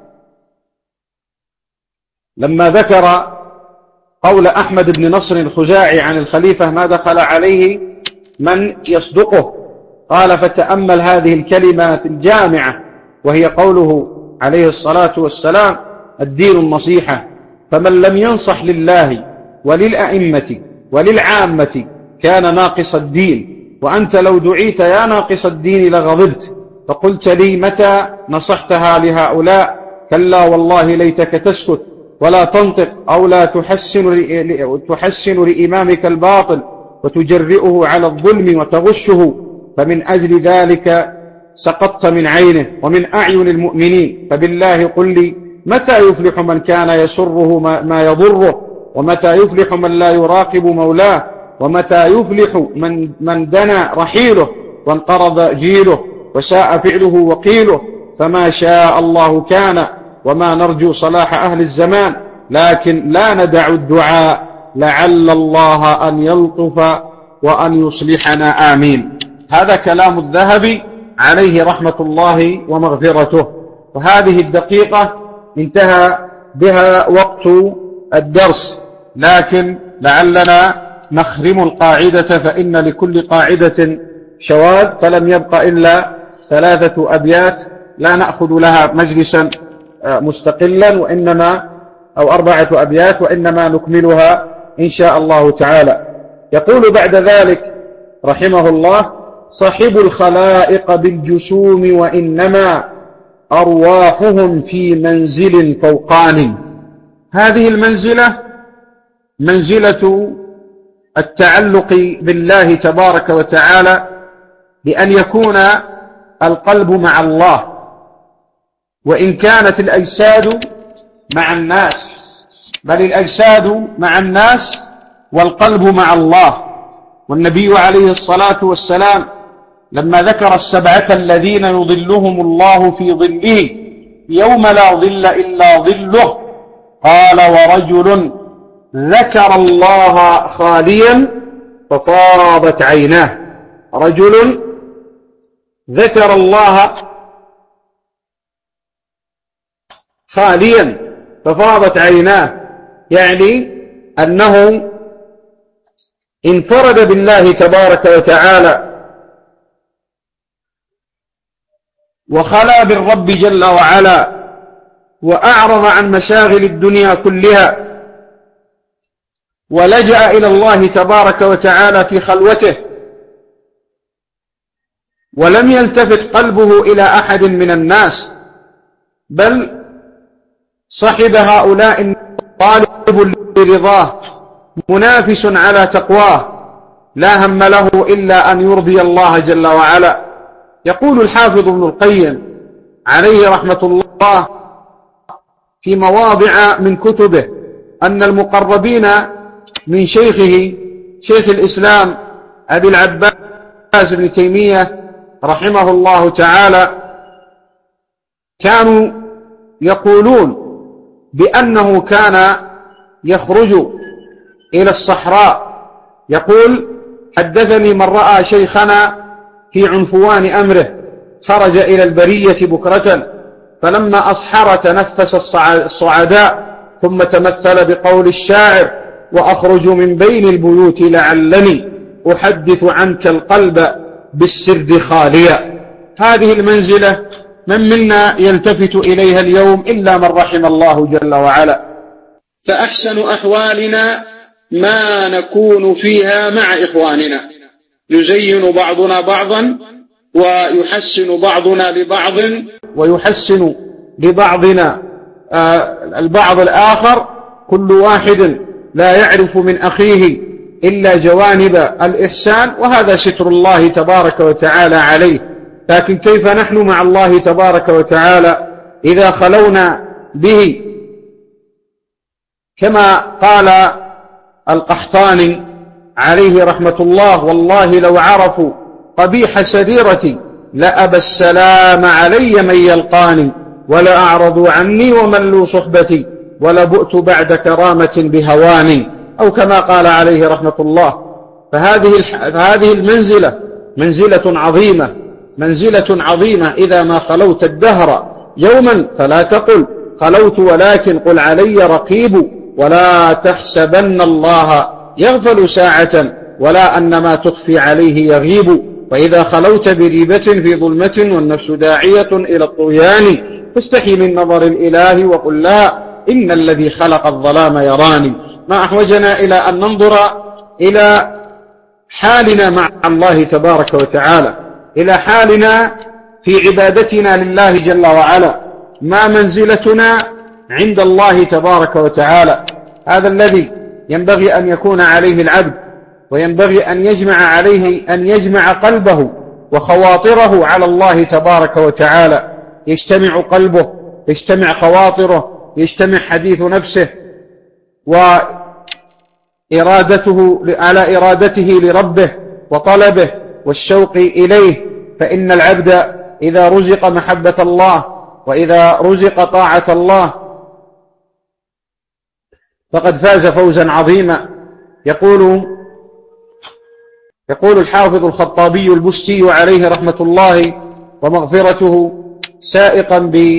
لما ذكر قول أحمد بن نصر الخزاعي عن الخليفة ما دخل عليه من يصدقه، قال: فتأمل هذه الكلمات الجامعة، وهي قوله عليه الصلاة والسلام: الدين النصيحة. فمن لم ينصح لله وللأئمة وللعامة كان ناقص الدين. وأنت لو دعيت يا ناقص الدين لغضبت، فقلت لي: متى نصحتها لهؤلاء؟ كلا والله ليتك تسكت ولا تنطق، أو لا تحسن, تحسن لإمامك الباطل وتجرئه على الظلم وتغشه، فمن أجل ذلك سقطت من عينه ومن أعين المؤمنين. فبالله قل لي: متى يفلح من كان يسره ما يضره؟ ومتى يفلح من لا يراقب مولاه؟ ومتى يفلح من, من دنا رحيله وانقرض جيله وساء فعله وقيله؟ فما شاء الله كان، وما نرجو صلاح أهل الزمان، لكن لا ندع الدعاء لعل الله أن يلطف وأن يصلحنا، آمين. هذا كلام الذهبي عليه رحمة الله ومغفرته. وهذه الدقيقة انتهى بها وقت الدرس، لكن لعلنا نخرم القاعدة، فإن لكل قاعدة شواذ، فلم يبق إلا ثلاثة أبيات لا نأخذ لها مجلسا مستقلا، وإنما أو أربعة أبيات، وإنما نكملها إن شاء الله تعالى. يقول بعد ذلك رحمه الله: صاحب الخلائق بالجسوم وإنما أرواحهم في منزل فوقان. هذه المنزلة منزلة التعلق بالله تبارك وتعالى، بأن يكون القلب مع الله، وإن كانت الأجساد مع الناس. بل الأجساد مع الناس والقلب مع الله. والنبي عليه الصلاة والسلام لما ذكر السبعة الذين يظلهم الله في ظله يوم لا ظل إلا ظله قال: ورجل ذكر الله خاليا ففاضت عيناه. رجل ذكر الله خاليا ففاضت عيناه، يعني أنه انفرد بالله تبارك وتعالى وخلا بالرب جل وعلا وأعرض عن مشاغل الدنيا كلها ولجأ إلى الله تبارك وتعالى في خلوته، ولم يلتفت قلبه إلى أحد من الناس، بل صحب هؤلاء طالب لرضاه منافس على تقواه لا هم له إلا أن يرضي الله جل وعلا. يقول الحافظ ابن القيم عليه رحمة الله في مواضع من كتبه أن المقربين من شيخه شيخ الإسلام أبي العباس بن تيمية رحمه الله تعالى كانوا يقولون بأنه كان يخرج إلى الصحراء. يقول: حدثني من رأى شيخنا في عنفوان أمره خرج إلى البرية بكرة فلما أصحر تنفس الصعداء ثم تمثل بقول الشاعر: وأخرج من بين البيوت لعلني أحدث عنك القلب بالسرد خاليا. هذه المنزلة من منا يلتفت إليها اليوم إلا من رحم الله جل وعلا. فأحسن أحوالنا ما نكون فيها مع إخواننا، يزين بعضنا بعضا ويحسن بعضنا لبعض ويحسن لبعضنا البعض الآخر، كل واحد لا يعرف من أخيه إلا جوانب الإحسان، وهذا ستر الله تبارك وتعالى عليه. لكن كيف نحن مع الله تبارك وتعالى إذا خلونا به؟ كما قال القحطاني عليه رحمة الله: والله لو عرفوا قبيح سريرتي لأبى السلام علي من يلقاني ولا أعرضوا عني وملوا صحبتي ولبؤت بعد كرامة بهواني، أو كما قال عليه رحمة الله. فهذه فهذه المنزلة منزلة عظيمة، منزلة عظيمة. إذا ما خلوت الدهر يوما فلا تقل خلوت ولكن قل علي رقيب، ولا تحسبن الله يغفل ساعة ولا أن ما تخفي عليه يغيب. وإذا خلوت بريبة في ظلمة والنفس داعية إلى الطغيان فاستحي من نظر الإله وقل لا إن الذي خلق الظلام يراني. ما أحوجنا إلى أن ننظر إلى حالنا مع الله تبارك وتعالى، إلى حالنا في عبادتنا لله جل وعلا، ما منزلتنا عند الله تبارك وتعالى. هذا الذي ينبغي أن يكون عليه العبد، وينبغي أن يجمع عليه أن يجمع قلبه وخواطره على الله تبارك وتعالى، يجتمع قلبه، يجتمع خواطره، يجتمع حديث نفسه وإرادته على إرادته لربه وطلبه والشوق إليه. فإن العبد إذا رزق محبة الله وإذا رزق طاعة الله فقد فاز فوزا عظيما. يقول يقول الحافظ الخطابي البستي عليه رحمة الله ومغفرته سائقا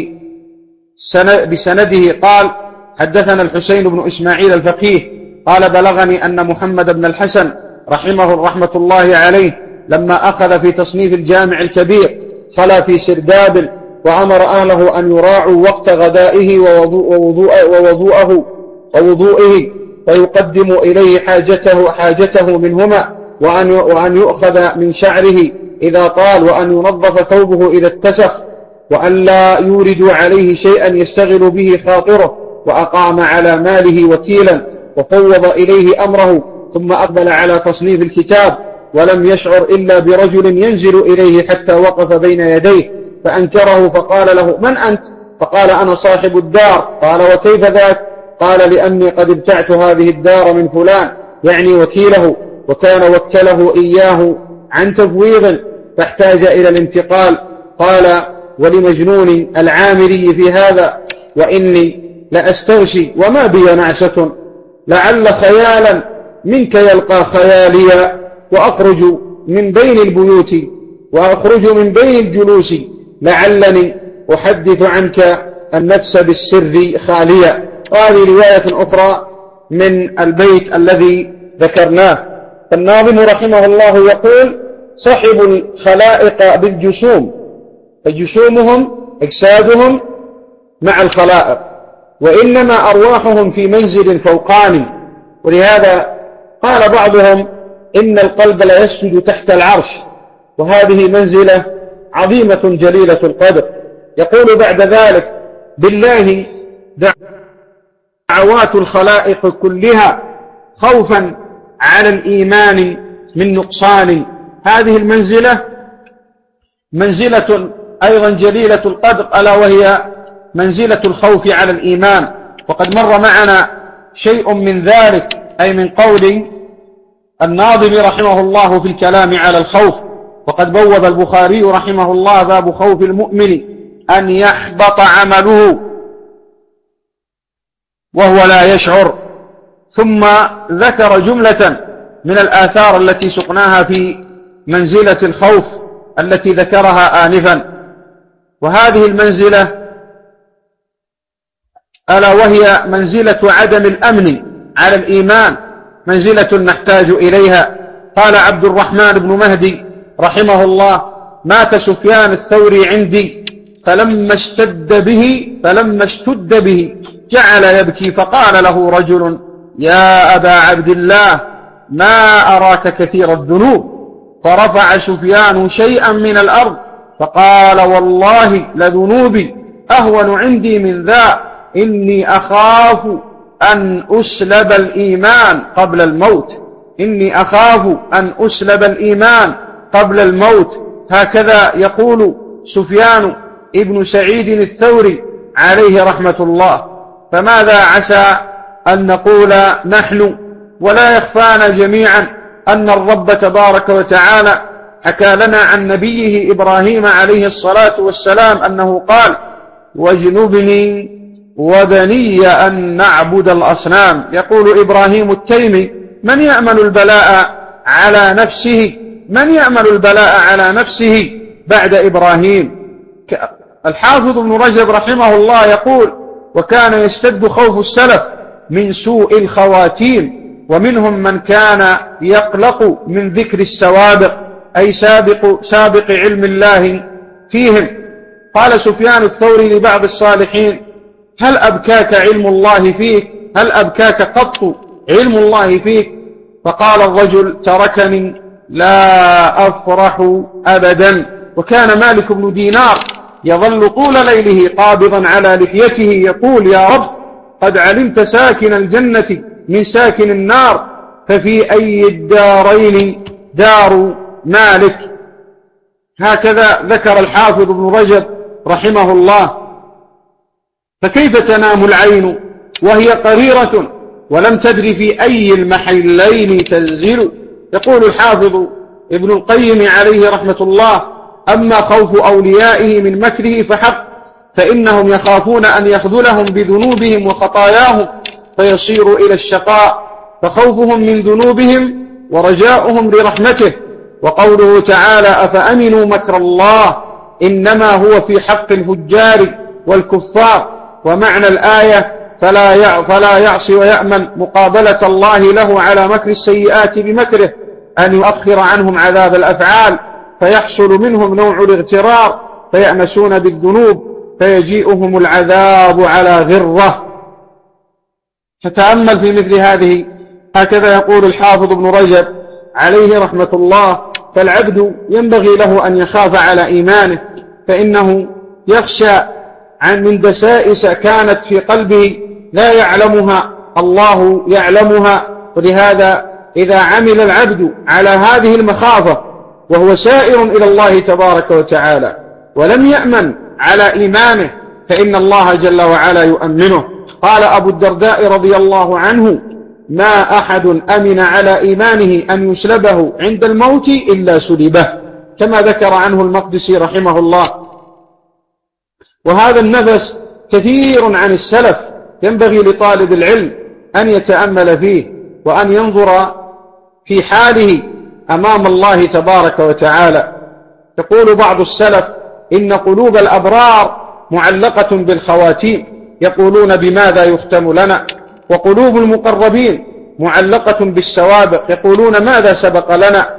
بسنده قال: حدثنا الحسين بن إسماعيل الفقيه قال: بلغني أن محمد بن الحسن رحمه رحمة الله عليه لما أخذ في تصنيف الجامع الكبير خلا في سرداب وأمر أهله أن يراعوا وقت غدائه ووضوءه ووضوءه ووضوئه فيقدم إليه حاجته, حاجته منهما، وأن, وأن يؤخذ من شعره إذا طال، وأن ينظف ثوبه إذا اتسخ، وأن لا يوردوا عليه شيئا يشتغل به خاطره، وأقام على ماله وكيلا وفوض إليه أمره، ثم أقبل على تصنيف الكتاب ولم يشعر إلا برجل ينزل إليه حتى وقف بين يديه فأنكره فقال له: من أنت؟ فقال: أنا صاحب الدار. قال: وكيف ذاك؟ قال لأني قد ابتعت هذه الدار من فلان، يعني وكيله، وكان وكله إياه عن تفويض فاحتاج إلى الانتقال. قال ولمجنون العامري في هذا وإني لأستغشي وما بي نعسة، لعل خيالا منك يلقى خياليا، وأخرج من بين البيوت وأخرج من بين الجلوس، لعلني أحدث عنك النفس بالسر خاليا. وهذه رواية أخرى من البيت الذي ذكرناه. فالناظم رحمه الله يقول صحب الخلائق بالجسوم، فجسومهم أجسادهم مع الخلائق، وإنما أرواحهم في منزل فوقاني. ولهذا قال بعضهم إن القلب لا يسجد تحت العرش، وهذه منزلة عظيمة جليلة القدر. يقول بعد ذلك بالله دعوات الخلائق كلها خوفا على الإيمان من نقصان. هذه المنزلة منزلة أيضا جليلة القدر، ألا وهي منزلة الخوف على الإيمان. وقد مر معنا شيء من ذلك، أي من قول الناظم رحمه الله في الكلام على الخوف. وقد بوب البخاري رحمه الله باب خوف المؤمن أن يحبط عمله وهو لا يشعر، ثم ذكر جملة من الآثار التي سقناها في منزلة الخوف التي ذكرها آنفا. وهذه المنزلة ألا وهي منزلة عدم الأمن على الإيمان، منزلة نحتاج إليها. قال عبد الرحمن بن مهدي رحمه الله مات سفيان الثوري عندي، فلما اشتد به فلما اشتد به جعل يبكي، فقال له رجل يا أبا عبد الله ما أراك كثير الذنوب، فرفع سفيان شيئا من الأرض فقال والله لذنوبي أهون عندي من ذا، إني أخاف أن أسلب الإيمان قبل الموت، إني أخاف أن أسلب الإيمان قبل الموت. هكذا يقول سفيان ابن سعيد الثوري عليه رحمة الله. فماذا عسى أن نقول نحن؟ ولا يخفانا جميعا أن الرب تبارك وتعالى حكى لنا عن نبيه إبراهيم عليه الصلاة والسلام أنه قال واجنبني وبني أن نعبد الأصنام. يقول إبراهيم التيمي من يأمل البلاء على نفسه من يأمل البلاء على نفسه بعد إبراهيم. الحافظ ابن رجب رحمه الله يقول وكان يشتد خوف السلف من سوء الخواتيم، ومنهم من كان يقلق من ذكر السوابق، أي سابق, سابق علم الله فيهم. قال سفيان الثوري لبعض الصالحين هل أبكاك علم الله فيك؟ هل أبكاك قط علم الله فيك؟ فقال الرجل تركني لا أفرح أبدا. وكان مالك بن دينار يظل طول ليله قابضا على لحيته يقول يا رب قد علمت ساكن الجنة من ساكن النار، ففي أي الدارين دار مالك. هكذا ذكر الحافظ ابن رجب رحمه الله. فكيف تنام العين وهي قريرة ولم تدر في أي المحلين تنزل؟ يقول الحافظ ابن القيم عليه رحمة الله أما خوف أوليائه من مكره فحق، فإنهم يخافون أن يخذلهم بذنوبهم وخطاياهم فيصيروا إلى الشقاء، فخوفهم من ذنوبهم ورجاؤهم لرحمته. وقوله تعالى أفأمنوا مكر الله إنما هو في حق الفجار والكفار. ومعنى الآية فلا فلا يعصي ويأمن مقابلة الله له على مكر السيئات بمكره، أن يؤخر عنهم عذاب الأفعال فيحصل منهم نوع الاغترار فيأنسون بالذنوب فيجيئهم العذاب على غرة. فتأمل في مثل هذه. هكذا يقول الحافظ ابن رجب عليه رحمة الله فالعبد ينبغي له أن يخاف على إيمانه، فإنه يخشى عن من دسائس كانت في قلبه لا يعلمها الله يعلمها. ولهذا إذا عمل العبد على هذه المخافة وهو سائر إلى الله تبارك وتعالى ولم يأمن على إيمانه فإن الله جل وعلا يؤمنه. قال أبو الدرداء رضي الله عنه: ما أحد أمن على إيمانه أن يسلبه عند الموت إلا سلبه، كما ذكر عنه المقدسي رحمه الله. وهذا النفس كثير عن السلف، ينبغي لطالب العلم أن يتأمل فيه وأن ينظر في حاله أمام الله تبارك وتعالى. يقول بعض السلف: إن قلوب الأبرار معلقة بالخواتيم، يقولون بماذا يختم لنا، وقلوب المقربين معلقة بالسوابق، يقولون ماذا سبق لنا.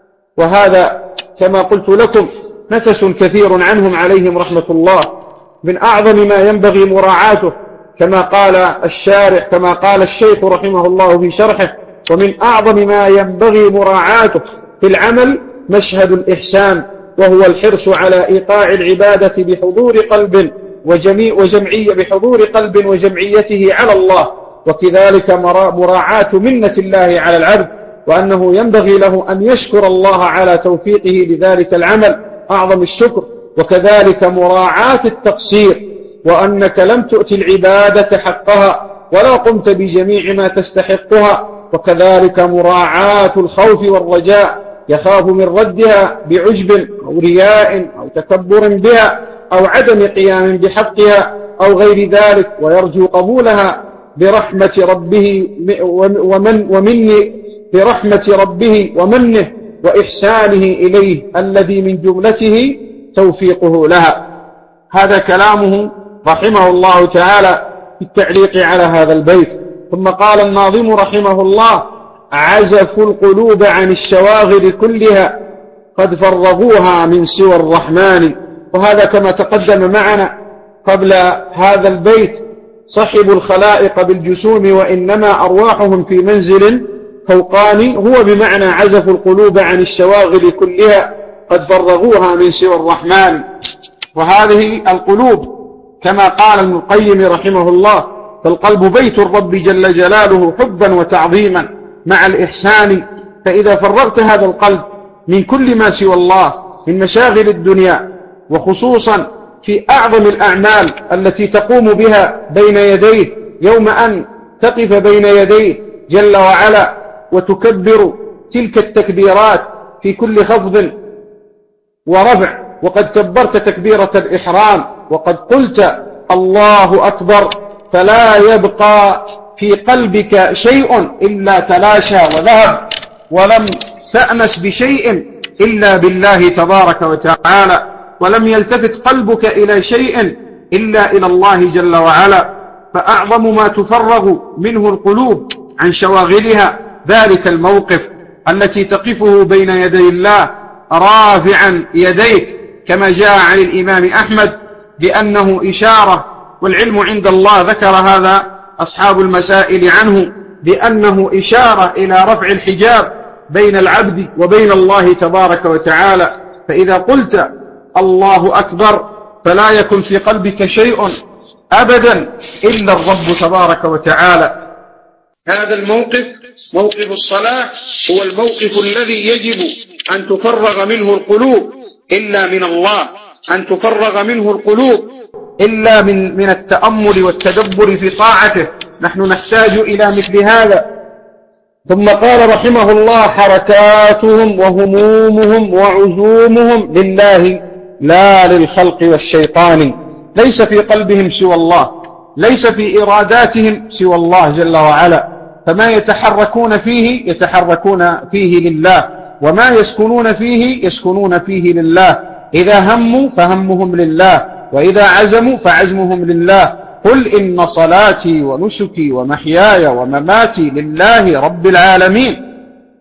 وهذا كما قلت لكم نفس كثير عنهم عليهم رحمة الله، من أعظم ما ينبغي مراعاته، كما قال الشارح كما قال الشيخ رحمه الله في شرحه: ومن أعظم ما ينبغي مراعاته في العمل مشهد الإحسان، وهو الحرص على إيقاع العبادة بحضور قلب وجميع وجمعية بحضور قلب وجمعيته على الله، وكذلك مراعاة منة الله على العبد، وأنه ينبغي له أن يشكر الله على توفيقه لذلك العمل أعظم الشكر، وكذلك مراعاة التقصير، وأنك لم تؤتي العبادة حقها ولا قمت بجميع ما تستحقها، وكذلك مراعاة الخوف والرجاء، يخاف من ردها بعجب أو رياء أو تكبر بها أو عدم قيام بحقها أو غير ذلك، ويرجو قبولها برحمة ربه ومن ومن برحمة ربه ومنه وإحسانه إليه الذي من جملته توفيقه لها. هذا كلامه رحمه الله تعالى في التعليق على هذا البيت. ثم قال الناظم رحمه الله: عزفوا القلوب عن الشواغل كلها قد فرغوها من سوى الرحمن. وهذا كما تقدم معنا قبل هذا البيت: صحبوا الخلائق بالجسوم وإنما أرواحهم في منزل فوقاني، هو بمعنى عزفوا القلوب عن الشواغل كلها قد فرغوها من سوى الرحمن. وهذه القلوب كما قال ابن القيم رحمه الله: فالقلب بيت الرب جل جلاله حبا وتعظيما مع الإحسان. فإذا فرغت هذا القلب من كل ما سوى الله من مشاغل الدنيا، وخصوصا في أعظم الأعمال التي تقوم بها بين يديه يوم أن تقف بين يديه جل وعلا وتكبر تلك التكبيرات في كل خفض ورفع، وقد كبرت تكبيرة الإحرام وقد قلت الله أكبر، فلا يبقى في قلبك شيء إلا تلاشى وذهب، ولم تأنس بشيء إلا بالله تبارك وتعالى، ولم يلتفت قلبك إلى شيء إلا إلى الله جل وعلا. فأعظم ما تفرغ منه القلوب عن شواغلها ذلك الموقف التي تقفه بين يدي الله رافعا يديك، كما جاء عن الإمام أحمد بأنه إشارة، والعلم عند الله، ذكر هذا أصحاب المسائل عنه، بأنه إشارة إلى رفع الحجاب بين العبد وبين الله تبارك وتعالى. فإذا قلت الله أكبر فلا يكن في قلبك شيء أبدا إلا الرب تبارك وتعالى. هذا الموقف موقف الصلاة هو الموقف الذي يجب أن تفرغ منه القلوب إلا من الله، أن تفرغ منه القلوب إلا من, من التأمل والتدبر في طاعته. نحن نحتاج إلى مثل هذا. ثم قال رحمه الله: حركاتهم وهمومهم وعزومهم لله لا للخلق والشيطان. ليس في قلبهم سوى الله، ليس في إراداتهم سوى الله جل وعلا، فما يتحركون فيه يتحركون فيه لله، وما يسكنون فيه يسكنون فيه لله. إذا هموا فهمهم لله، وإذا عزموا فعزمهم لله. قل إن صلاتي ونسكي ومحياي ومماتي لله رب العالمين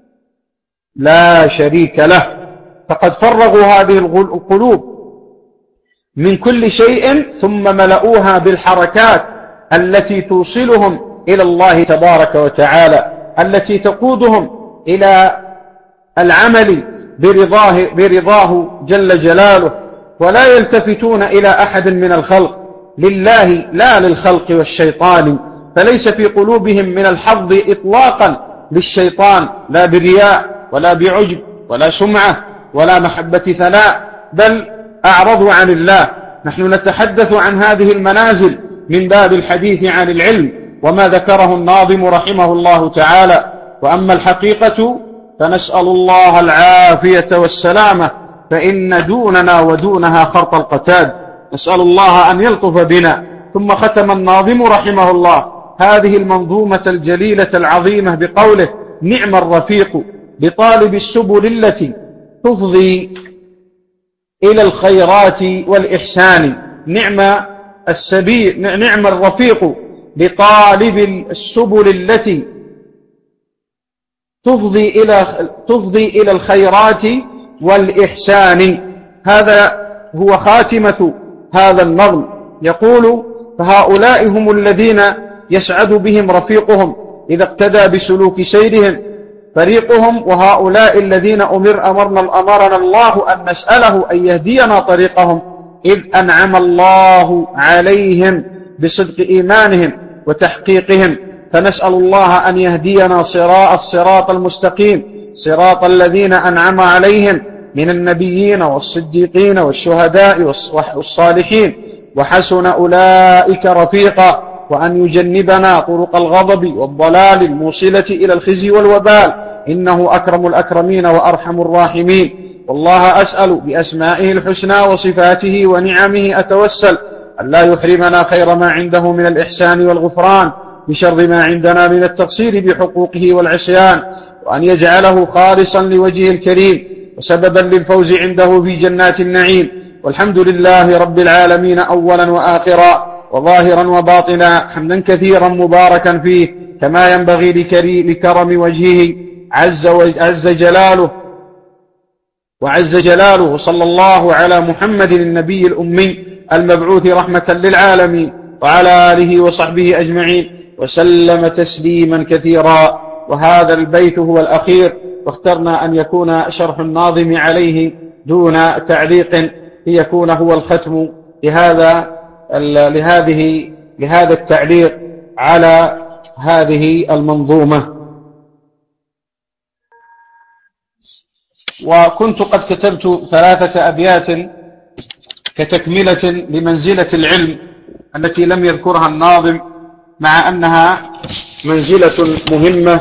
لا شريك له. فقد فرغوا هذه القلوب من كل شيء، ثم ملؤوها بالحركات التي توصلهم إلى الله تبارك وتعالى، التي تقودهم إلى العمل برضاه, برضاه جل جلاله، ولا يلتفتون إلى أحد من الخلق، لله لا للخلق والشيطان. فليس في قلوبهم من الحظ إطلاقا للشيطان، لا برياء ولا بعجب ولا سمعة ولا محبة ثناء، بل أعرضوا عن الله. نحن نتحدث عن هذه المنازل من باب الحديث عن العلم وما ذكره الناظم رحمه الله تعالى. وأما الحقيقة فنسأل الله العافية والسلامة، فإن دوننا ودونها خرط القتاد، نسأل الله أن يلطف بنا. ثم ختم الناظم رحمه الله هذه المنظومة الجليلة العظيمة بقوله: نعم الرفيق بطالب السبل التي تفضي إلى الخيرات والإحسان. نعم السبيل، نعم الرفيق بطالب السبل التي تفضي إلى تفضي إلى الخيرات والإحسان. هذا هو خاتمة هذا النظم. يقول: فهؤلاء هم الذين يسعد بهم رفيقهم إذا اقتدى بسلوك سيرهم فريقهم، وهؤلاء الذين أمر أمرنا أمرنا الله أن نسأله أن يهدينا طريقهم إذ أنعم الله عليهم بصدق إيمانهم وتحقيقهم. فنسأل الله أن يهدينا صراط الصراط المستقيم، صراط الذين أنعم عليهم من النبيين والصديقين والشهداء والصالحين وحسن أولئك رفيقا، وأن يجنبنا طرق الغضب والضلال الموصلة إلى الخزي والوبال، إنه أكرم الأكرمين وأرحم الراحمين. والله أسأل بأسمائه الحسنى وصفاته ونعمه أتوسل أن لا يحرمنا خير ما عنده من الإحسان والغفران بشر ما عندنا من التقصير بحقوقه والعصيان، وأن يجعله خالصا لوجهه الكريم وسببا للفوز عنده في جنات النعيم. والحمد لله رب العالمين أولا وآخرا وظاهرا وباطنا، حمدا كثيرا مباركا فيه كما ينبغي لكرم وجهه عز, عز جلاله وعز جلاله. صلى الله على محمد النبي الأمي المبعوث رحمة للعالمين وعلى آله وصحبه أجمعين وسلم تسليما كثيرا. وهذا البيت هو الأخير، واخترنا أن يكون شرح الناظم عليه دون تعليق ليكون هو الختم لهذا لهذه لهذا التعليق على هذه المنظومة. وكنت قد كتبت ثلاثة أبيات كتكملة لمنزلة العلم التي لم يذكرها الناظم، مع أنها منزلة مهمة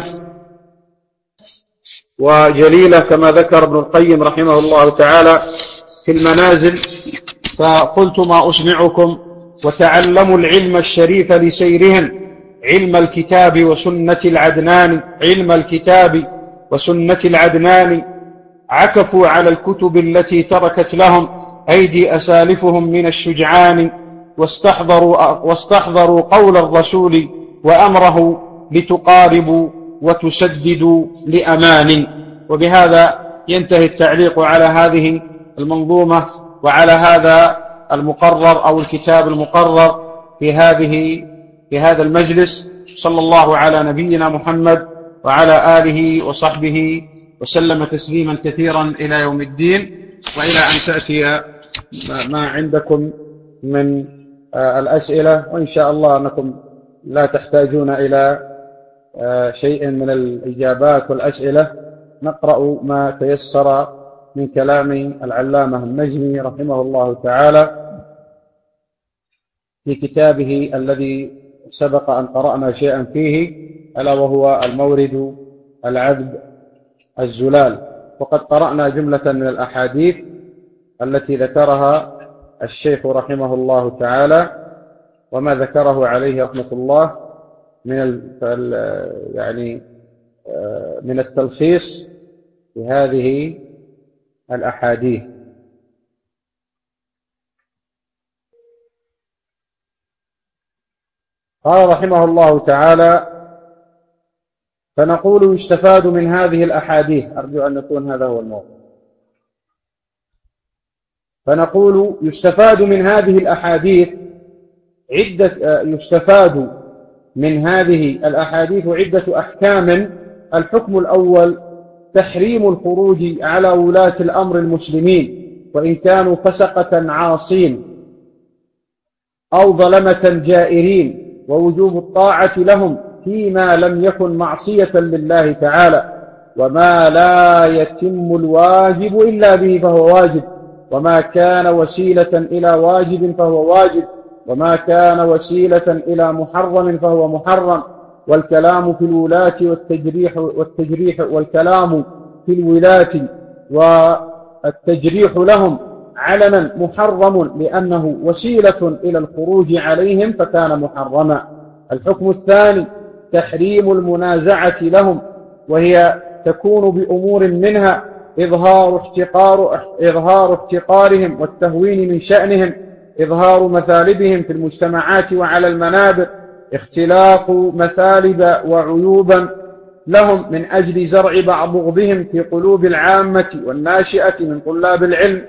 وجليلة كما ذكر ابن القيم رحمه الله تعالى في المنازل. فقلت: ما أسمعكم وتعلموا العلم الشريف لسيرهم، علم الكتاب وسنة العدنان، علم الكتاب وسنة العدنان، عكفوا على الكتب التي تركت لهم أيدي أسالفهم من الشجعان، واستحضروا, واستحضروا قول الرسول وأمره لتقاربوا وتسددوا لأمان. وبهذا ينتهي التعليق على هذه المنظومة وعلى هذا المقرر أو الكتاب المقرر في هذه في هذا المجلس. صلى الله على نبينا محمد وعلى آله وصحبه وسلم تسليما كثيرا إلى يوم الدين، وإلى أن تأتي ما عندكم من الأسئلة، وإن شاء الله أنكم لا تحتاجون إلى شيء من الإجابات والأسئلة. نقرأ ما تيسر من كلام العلامة النجمي رحمه الله تعالى في كتابه الذي سبق أن قرأنا شيئا فيه، ألا وهو المورد العذب الزلال. وقد قرأنا جملة من الأحاديث التي ذكرها الشيخ رحمه الله تعالى وما ذكره عليه رحمة الله من يعني من التلخيص في هذه الأحاديث. قال رحمه الله تعالى: فنقول يستفاد من هذه الأحاديث، أرجو أن يكون هذا هو الموضوع. فنقول يستفاد من هذه الأحاديث عدة يستفاد من هذه الأحاديث عدة أحكام. الحكم الأول: تحريم الخروج على ولاة الأمر المسلمين وإن كانوا فسقة عاصين أو ظلمة جائرين، ووجوب الطاعة لهم فيما لم يكن معصية لله تعالى، وما لا يتم الواجب إلا به فهو واجب، وما كان وسيلة إلى واجب فهو واجب، وما كان وسيلة إلى محرم فهو محرم. والكلام في الولاة والتجريح, والتجريح والكلام في الولاة والتجريح لهم علنا محرم لأنه وسيلة إلى الخروج عليهم فكان محرما. الحكم الثاني تحريم المنازعة لهم، وهي تكون بأمور منها إظهار احتقار إظهار احتقارهم والتهوين من شأنهم، إظهار مثالبهم في المجتمعات وعلى المنابر، اختلاق مثالب وعيوبا لهم من أجل زرع بعض بغضهم في قلوب العامة والناشئة من طلاب العلم،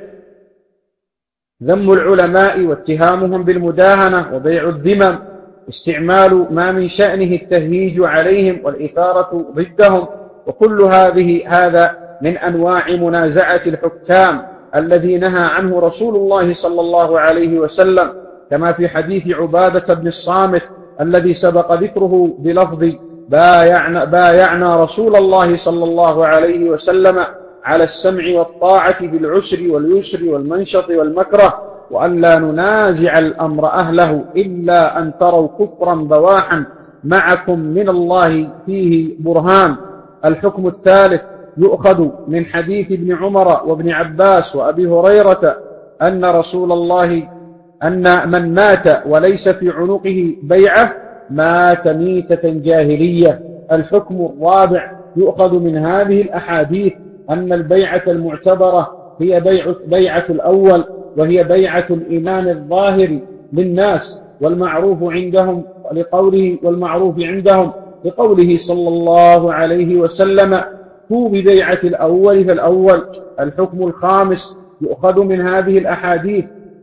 ذم العلماء واتهامهم بالمداهنة وبيع الذمم، استعمال ما من شأنه التهييج عليهم والإثارة ضدهم. وكل هذه هذا من أنواع منازعة الحكام الذي نهى عنه رسول الله صلى الله عليه وسلم، كما في حديث عبادة بن الصامت الذي سبق ذكره بلفظ بايعنا, بايعنا رسول الله صلى الله عليه وسلم على السمع والطاعة بالعسر واليسر والمنشط والمكره، وأن لا ننازع الأمر أهله إلا أن تروا كفرا بواحا معكم من الله فيه برهان. الحكم الثالث يؤخذ من حديث ابن عمر وابن عباس وأبي هريرة أن رسول الله أن من مات وليس في عنقه بيعة مات ميتة جاهلية. الحكم الرابع يؤخذ من هذه الأحاديث أن البيعة المعتبرة هي بيعة, بيعة الأول، وهي بيعة الإيمان الظاهر للناس والمعروف عندهم لقوله والمعروف عندهم لقوله صلى الله عليه وسلم فو ببيعة الأول فالأول. الحكم الخامس يؤخذ من هذه الأحاديث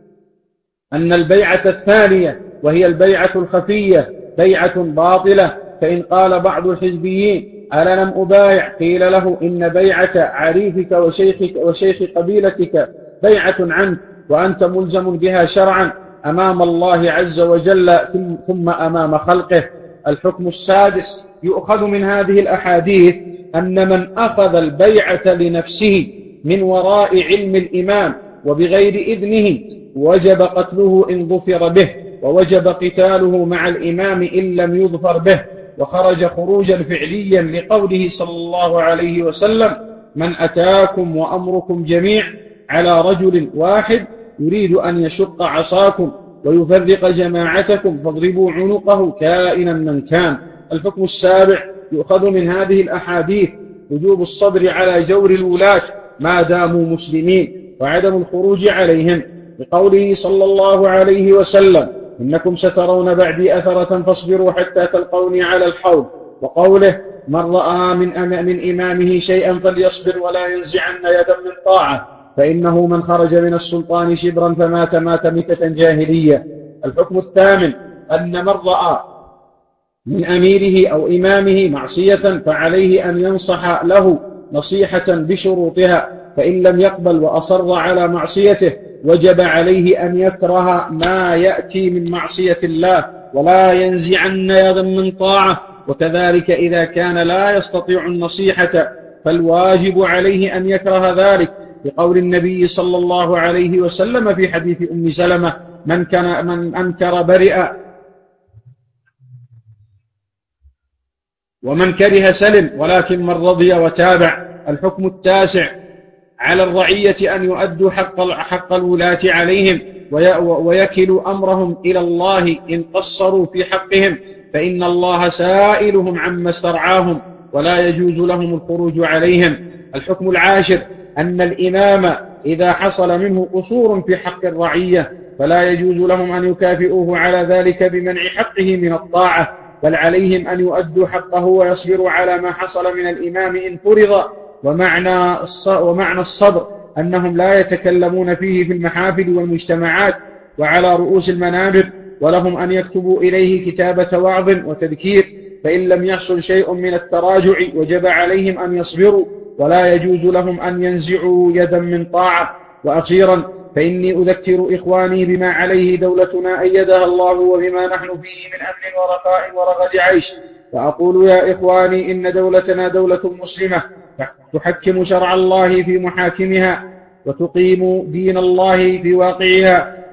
أن البيعة الثانية وهي البيعة الخفية بيعة باطلة، فإن قال بعض الحزبيين ألا لم أبايع قيل له إن بيعة عريفك وشيخك وشيخ قبيلتك بيعة عنك وأنت ملزم بها شرعا أمام الله عز وجل ثم أمام خلقه. الحكم السادس يؤخذ من هذه الأحاديث أن من أخذ البيعة لنفسه من وراء علم الإمام وبغير إذنه وجب قتله إن ظفر به، ووجب قتاله مع الإمام إن لم يظفر به، وخرج خروجا فعليا لقوله صلى الله عليه وسلم من أتاكم وأمركم جميع على رجل واحد يريد أن يشق عصاكم ويفرق جماعتكم فاضربوا عنقه كائنا من كان. الحكم السابع يؤخذ من هذه الأحاديث وجوب الصبر على جور الولاة ما داموا مسلمين وعدم الخروج عليهم، بقوله صلى الله عليه وسلم إنكم سترون بعدي أثرة فاصبروا حتى تلقوني على الحوض، وقوله من رأى من, أم من إمامه شيئا فليصبر ولا ينزعن يدا من طاعة فإنه من خرج من السلطان شبرا فمات مات ميتة جاهلية. الحكم الثامن أن من رأى من أميره أو إمامه معصية فعليه أن ينصح له نصيحة بشروطها، فإن لم يقبل وأصر على معصيته وجب عليه أن يكره ما يأتي من معصية الله ولا ينزعن يدا من طاعة. وكذلك إذا كان لا يستطيع النصيحة فالواجب عليه أن يكره ذلك، بقول النبي صلى الله عليه وسلم في حديث أم سلمة من, كان من أنكر برئ ومن كره سلم ولكن من رضي وتابع. الحكم التاسع على الرعية أن يؤدوا حق, حق الولاة عليهم ويكلوا أمرهم إلى الله إن قصروا في حقهم، فإن الله سائلهم عما استرعاهم ولا يجوز لهم الخروج عليهم. الحكم العاشر أن الإمام إذا حصل منه قصور في حق الرعية فلا يجوز لهم أن يكافئوه على ذلك بمنع حقه من الطاعة، بل عليهم أن يؤدوا حقه ويصبروا على ما حصل من الإمام إن فرض. ومعنى ومعنى الصبر أنهم لا يتكلمون فيه في المحافل والمجتمعات وعلى رؤوس المنابر، ولهم أن يكتبوا إليه كتابة وعظ وتذكير، فإن لم يحصل شيء من التراجع وجب عليهم أن يصبروا ولا يجوز لهم أن ينزعوا يدا من طاعة. وأخيرا فإني أذكر إخواني بما عليه دولتنا أيدها الله وبما نحن فيه من أمن ورخاء ورغد عيش، فأقول يا إخواني إن دولتنا دولة مسلمة تحكم شرع الله في محاكمها وتقيم دين الله في واقعها،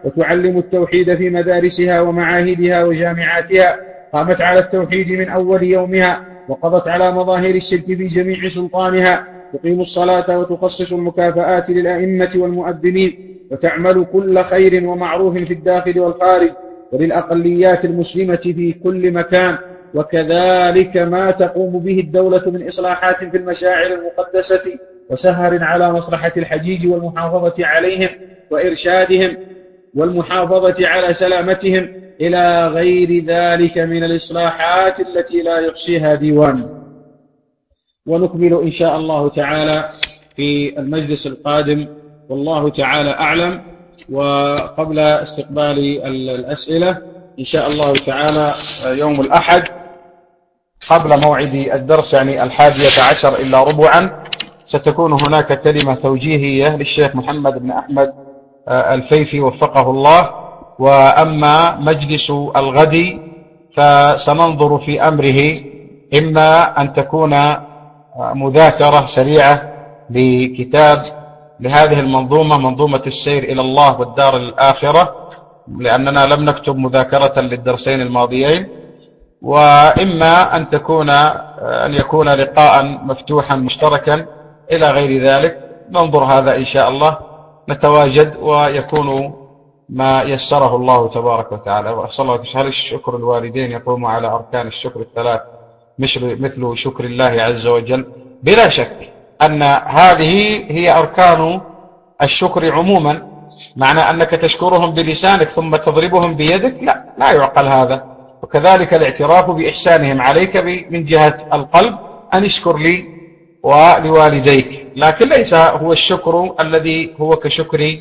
وتعلم التوحيد في مدارسها ومعاهدها وجامعاتها. قامت على التوحيد من أول يومها، وقضت على مظاهر الشرك في جميع سلطانها، تقيم الصلاة وتخصص المكافآت للأئمة والمؤذنين، وتعمل كل خير ومعروف في الداخل والخارج وللأقليات المسلمة في كل مكان. وكذلك ما تقوم به الدولة من إصلاحات في المشاعر المقدسة وسهر على مصلحة الحجيج والمحافظة عليهم وإرشادهم والمحافظة على سلامتهم إلى غير ذلك من الإصلاحات التي لا يحصيها ديوان. ونكمل إن شاء الله تعالى في المجلس القادم، والله تعالى أعلم. وقبل استقبال الأسئلة إن شاء الله تعالى يوم الأحد قبل موعد الدرس، يعني الحادية عشر إلا ربعا، ستكون هناك كلمة توجيهية للشيخ محمد بن أحمد الفيفي وفقه الله. وأما مجلس الغد فسننظر في أمره، إما أن تكون مذاكرة سريعة لكتاب لهذه المنظومة، منظومة السير إلى الله والدار الآخرة، لأننا لم نكتب مذاكرة للدرسين الماضيين، وإما أن تكون أن يكون لقاء مفتوحا مشتركا إلى غير ذلك. ننظر هذا إن شاء الله، نتواجد ويكون ما يسره الله تبارك وتعالى. وأحسن الله هل الشكر الوالدين يقوم على أركان الشكر الثلاث مثل شكر الله عز وجل؟ بلا شك أن هذه هي أركان الشكر عموما. معنى أنك تشكرهم بلسانك ثم تضربهم بيدك، لا لا يعقل هذا. وكذلك الاعتراف بإحسانهم عليك من جهة القلب، أن اشكر لي ولوالديك، لكن ليس هو الشكر الذي هو كشكر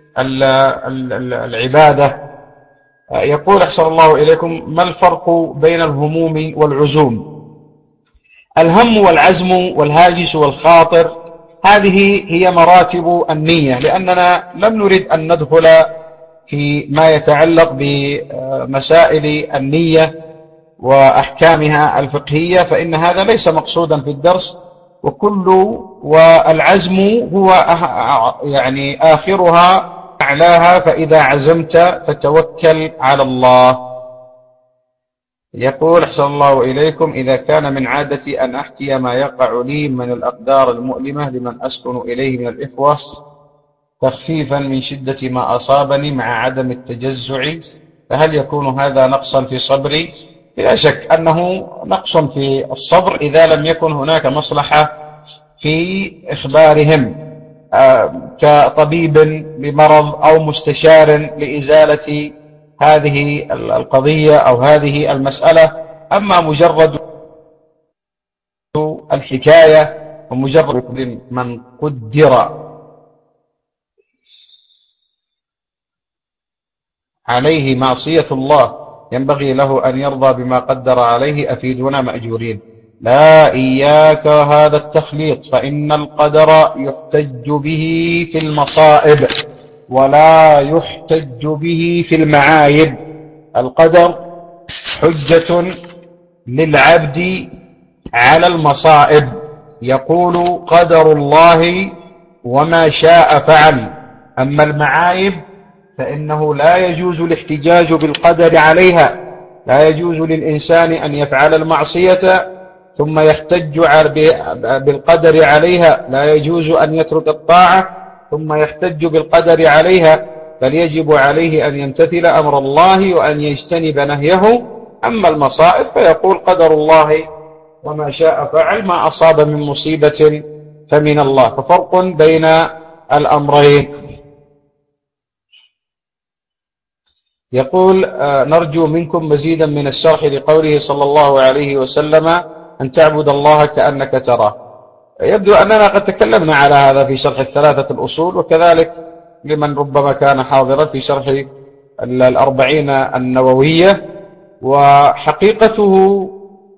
العبادة. يقول أحسن الله إليكم: ما الفرق بين الهموم والعزوم؟ الهم والعزم والهاجس والخاطر هذه هي مراتب النية، لأننا لم نرد أن ندخل في ما يتعلق بمسائل النية وأحكامها الفقهية، فإن هذا ليس مقصودا في الدرس. وكل والعزم هو يعني آخرها أعلاها، فإذا عزمت فتوكل على الله. يقول أحسن الله إليكم: إذا كان من عادتي أن أحكي ما يقع لي من الأقدار المؤلمة لمن أسكن إليه من الإخوة تخفيفا من شدة ما أصابني مع عدم التجزع، فهل يكون هذا نقصا في صبري؟ بلا شك أنه نقص في الصبر إذا لم يكن هناك مصلحة في إخبارهم كطبيب بمرض أو مستشار لإزالة هذه القضية أو هذه المسألة. أما مجرد الحكاية ومجرد من قدر عليه معصية الله ينبغي له أن يرضى بما قدر عليه، أفيدونا مأجورين. لا، إياك هذا التخليط، فإن القدر يحتج به في المصائب ولا يحتج به في المعايب. القدر حجة للعبد على المصائب، يقول قدر الله وما شاء فعل. أما المعايب فإنه لا يجوز الاحتجاج بالقدر عليها، لا يجوز للإنسان أن يفعل المعصية ثم يحتج بالقدر عليها، لا يجوز أن يترك الطاعة ثم يحتج بالقدر عليها، بل يجب عليه أن يمتثل أمر الله وأن يجتنب نهيه. أما المصائب فيقول قدر الله وما شاء فعل، ما أصاب من مصيبة فمن الله. ففرق بين الأمرين. يقول: نرجو منكم مزيدا من الشرح لقوله صلى الله عليه وسلم: أن تعبد الله كأنك تراه. يبدو أننا قد تكلمنا على هذا في شرح الثلاثة الأصول، وكذلك لمن ربما كان حاضرا في شرح الأربعين النووية. وحقيقته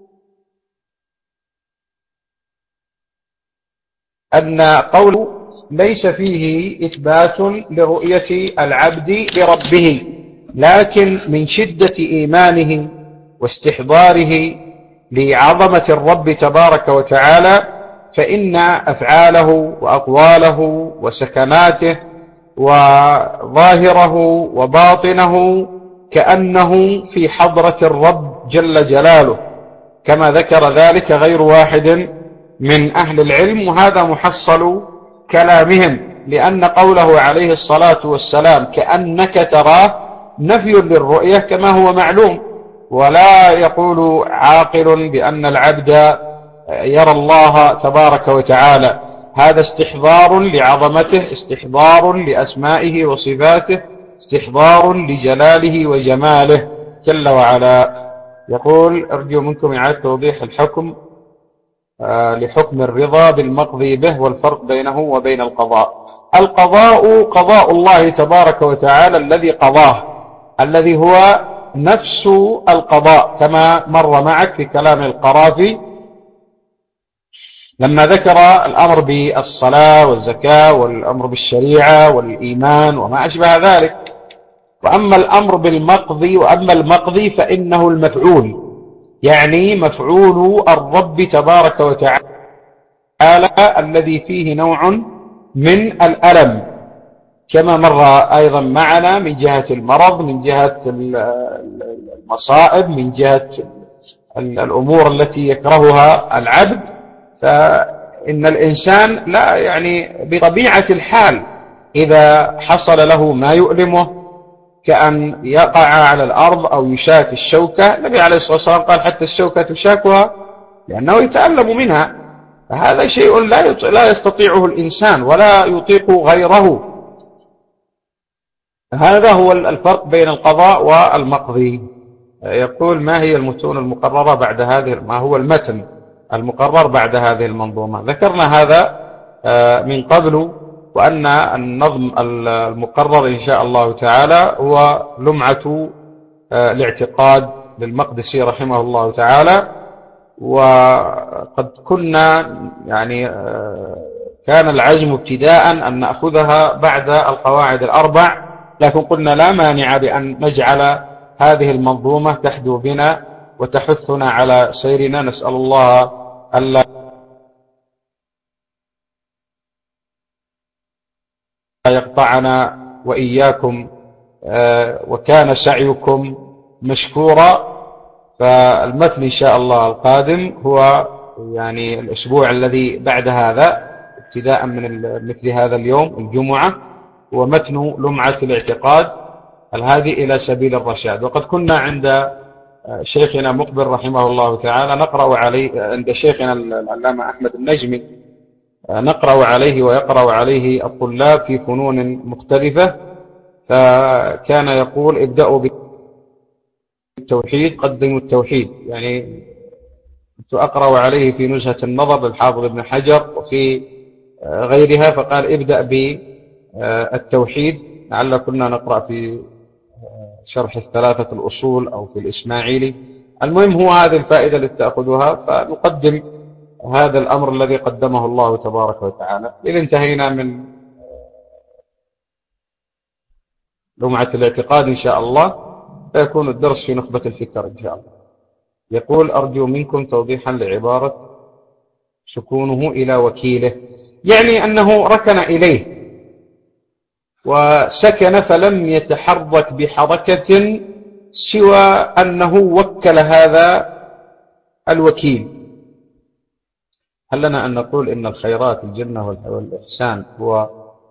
أن قوله ليس فيه إثبات لرؤية العبد لربه، لكن من شدة إيمانه واستحضاره لعظمة الرب تبارك وتعالى، فإن أفعاله وأقواله وسكناته وظاهره وباطنه كأنه في حضرة الرب جل جلاله، كما ذكر ذلك غير واحد من أهل العلم، وهذا محصل كلامهم، لأن قوله عليه الصلاة والسلام كأنك تراه نفي للرؤية كما هو معلوم، ولا يقول عاقل بأن العبد يرى الله تبارك وتعالى، هذا استحضار لعظمته، استحضار لأسمائه وصفاته، استحضار لجلاله وجماله جل وعلا. يقول أرجو منكم إعادة توضيح الحكم آه لحكم الرضا بالمقضي به والفرق بينه وبين القضاء. القضاء قضاء الله تبارك وتعالى الذي قضاه، الذي هو نفس القضاء، كما مر معك في كلام القرافي لما ذكر الأمر بالصلاة والزكاة والأمر بالشريعة والإيمان وما أشبه ذلك. وأما الأمر بالمقضي وأما المقضي فإنه المفعول، يعني مفعول الرب تبارك وتعالى الذي فيه نوع من الألم، كما مر أيضا معنا من جهة المرض، من جهة المصائب، من جهة الأمور التي يكرهها العبد. فإن الإنسان لا يعني بطبيعة الحال إذا حصل له ما يؤلمه كأن يقع على الأرض أو يشاك الشوكة، النبي عليه الصلاة والسلام قال حتى الشوكة تشاكها لأنه يتألم منها، فهذا شيء لا لا يستطيعه الإنسان ولا يطيق غيره. هذا هو الفرق بين القضاء والمقضي. يقول ما هي المتون المقررة بعد هذه، ما هو المتن المقرر بعد هذه المنظومة؟ ذكرنا هذا من قبل، وأن النظم المقرر إن شاء الله تعالى هو لمعة الاعتقاد للمقدسي رحمه الله تعالى. وقد كنا يعني كان العزم ابتداء أن نأخذها بعد القواعد الأربع، لكن قلنا لا مانع بأن نجعل هذه المنظومة تحدو بنا وتحثنا على سيرنا. نسأل الله ألا يقطعنا وإياكم، وكان سعيكم مشكورا. فالمتن إن شاء الله القادم هو يعني الأسبوع الذي بعد هذا ابتداء من مثل هذا اليوم الجمعة، ومتن لمعة الاعتقاد الهادي إلى سبيل الرشاد. وقد كنا عند شيخنا مقبل رحمه الله تعالى نقرأ عليه، عند شيخنا العلامة أحمد النجمي نقرأ عليه ويقرأ عليه الطلاب في فنون مختلفة، فكان يقول ابدأوا بالتوحيد قدموا التوحيد. يعني كنت أقرأ عليه في نزهة النظر للحافظ ابن حجر وفي غيرها، فقال ابدأ بالتوحيد. لعل كنا نقرأ في شرح الثلاثة الأصول أو في الإسماعيلي. المهم هو هذه الفائدة التي تأخذها، فنقدم هذا الأمر الذي قدمه الله تبارك وتعالى. إذا انتهينا من لمعة الاعتقاد إن شاء الله فيكون الدرس في نخبة الفكر إن شاء الله. يقول أرجو منكم توضيحا لعبارة سكونه إلى وكيله، يعني أنه ركن إليه وسكن فلم يتحرك بحركة سوى أنه وكل هذا الوكيل. هل لنا أن نقول إن الخيرات الجنة والإحسان هو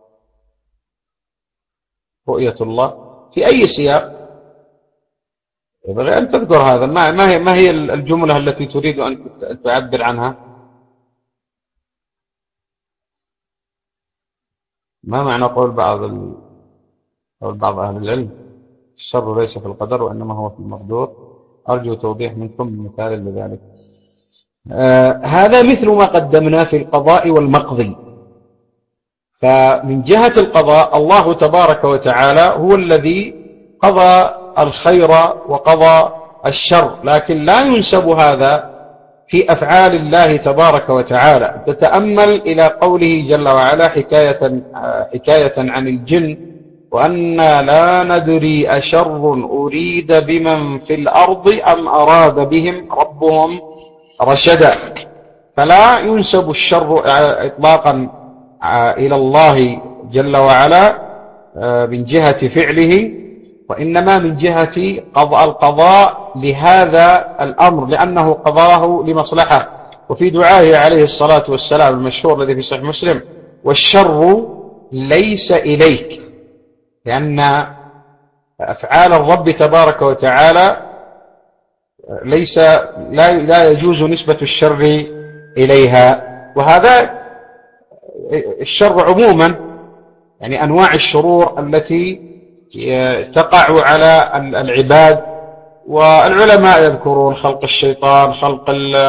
رؤية الله في أي سياق؟ يبغى أن تذكر هذا. ما هي ما هي الجملة التي تريد أن تعبر عنها؟ ما معنى قول بعض قول بعض أهل العلم الشر ليس في القدر وإنما هو في المقدور؟ أرجو توضيح منكم مثال لذلك. آه هذا مثل ما قدمنا في القضاء والمقضي. فمن جهة القضاء الله تبارك وتعالى هو الذي قضى الخير وقضى الشر، لكن لا ينسب هذا في أفعال الله تبارك وتعالى. تتأمل إلى قوله جل وعلا حكاية, حكاية عن الجن: وأنا لا ندري أشر أريد بمن في الأرض أم أراد بهم ربهم رشدا. فلا ينسب الشر إطلاقا إلى الله جل وعلا، من جهة فعله، وإنما من جهة قضاء القضاء لهذا الأمر لأنه قضاه لمصلحة. وفي دعائه عليه الصلاة والسلام المشهور الذي في صحيح مسلم: والشر ليس إليك، لأن أفعال الرب تبارك وتعالى ليس لا, لا يجوز نسبة الشر إليها. وهذا الشر عموما، يعني أنواع الشرور التي تقع على العباد، والعلماء يذكرون خلق الشيطان، خلق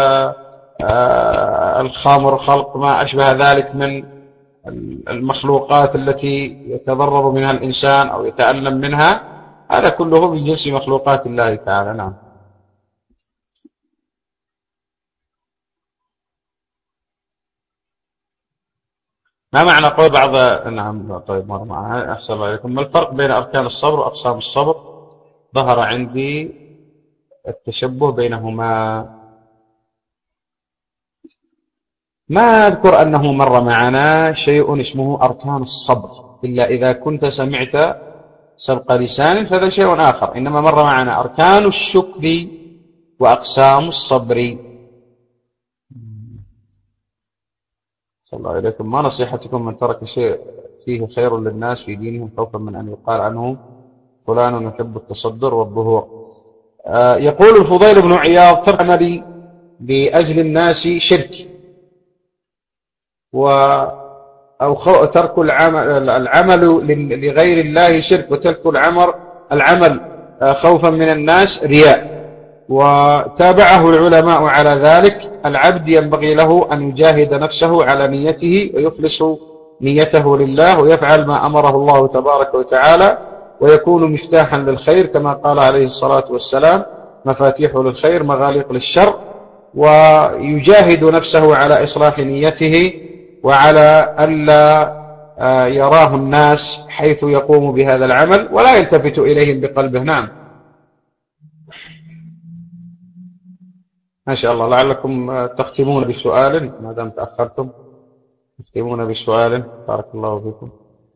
الخمر، خلق ما أشبه ذلك من المخلوقات التي يتضرر منها الإنسان أو يتألم منها، هذا كله من جنس مخلوقات الله تعالى. نعم. ما معنى قول بعض نعم طيب مر معها أحسن الله عليكم. ما الفرق بين أركان الصبر وأقسام الصبر؟ ظهر عندي التشبه بينهما. ما أذكر أنه مر معنا شيء اسمه أركان الصبر، إلا إذا كنت سمعت سبق لسان فهذا شيء آخر. إنما مر معنا أركان الشكر وأقسام الصبر. صلى الله عليكم. ما نصيحتكم من ترك شيء فيه خير للناس في دينهم خوفا من أن يقال عنه فلان يحب التصدر والظهور؟ آه يقول الفضيل بن عياض: ترك عملي لأجل الناس شرك، و أو ترك العمل, العمل لغير الله شرك، وترك العمل العمل خوفا من الناس رياء. وتابعه العلماء على ذلك: العبد ينبغي له أن يجاهد نفسه على نيته ويخلص نيته لله ويفعل ما أمره الله تبارك وتعالى، ويكون مفتاحا للخير كما قال عليه الصلاة والسلام: مفاتيح للخير مغاليق للشر. ويجاهد نفسه على إصلاح نيته وعلى ألا يراه الناس حيث يقوم بهذا العمل ولا يلتفت إليهم بقلبه. نعم. ما شاء الله. لعلكم تختمون بسؤال ما دام تأخرتم، تختمون بسؤال. بارك الله فيكم.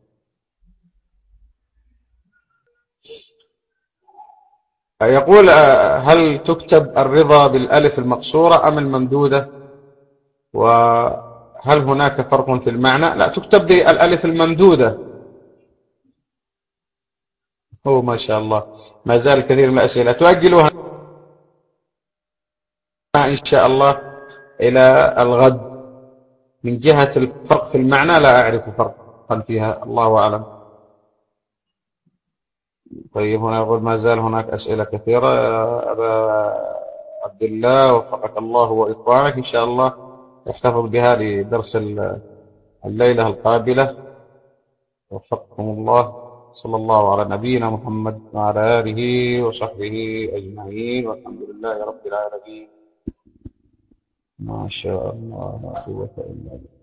يقول: هل تكتب الرضا بالألف المقصورة أم الممدودة؟ وهل هناك فرق في المعنى؟ لا، تكتب بالألف الممدودة. هو ما شاء الله ما زال كثير من الأسئلة تؤجلوها إن شاء الله إلى الغد. من جهة الفرق في المعنى لا أعرف فرقا فيها، الله أعلم. طيب هنا يقول: ما زال هناك أسئلة كثيرة. أبا عبد الله وفقك الله وإخوانك، إن شاء الله احتفظ بها لدرس الليلة القابلة. وفقكم الله. صلى الله على نبينا محمد وعلى آله وصحبه أجمعين، والحمد لله رب العالمين. ما شاء الله لا قوة إلا بالله.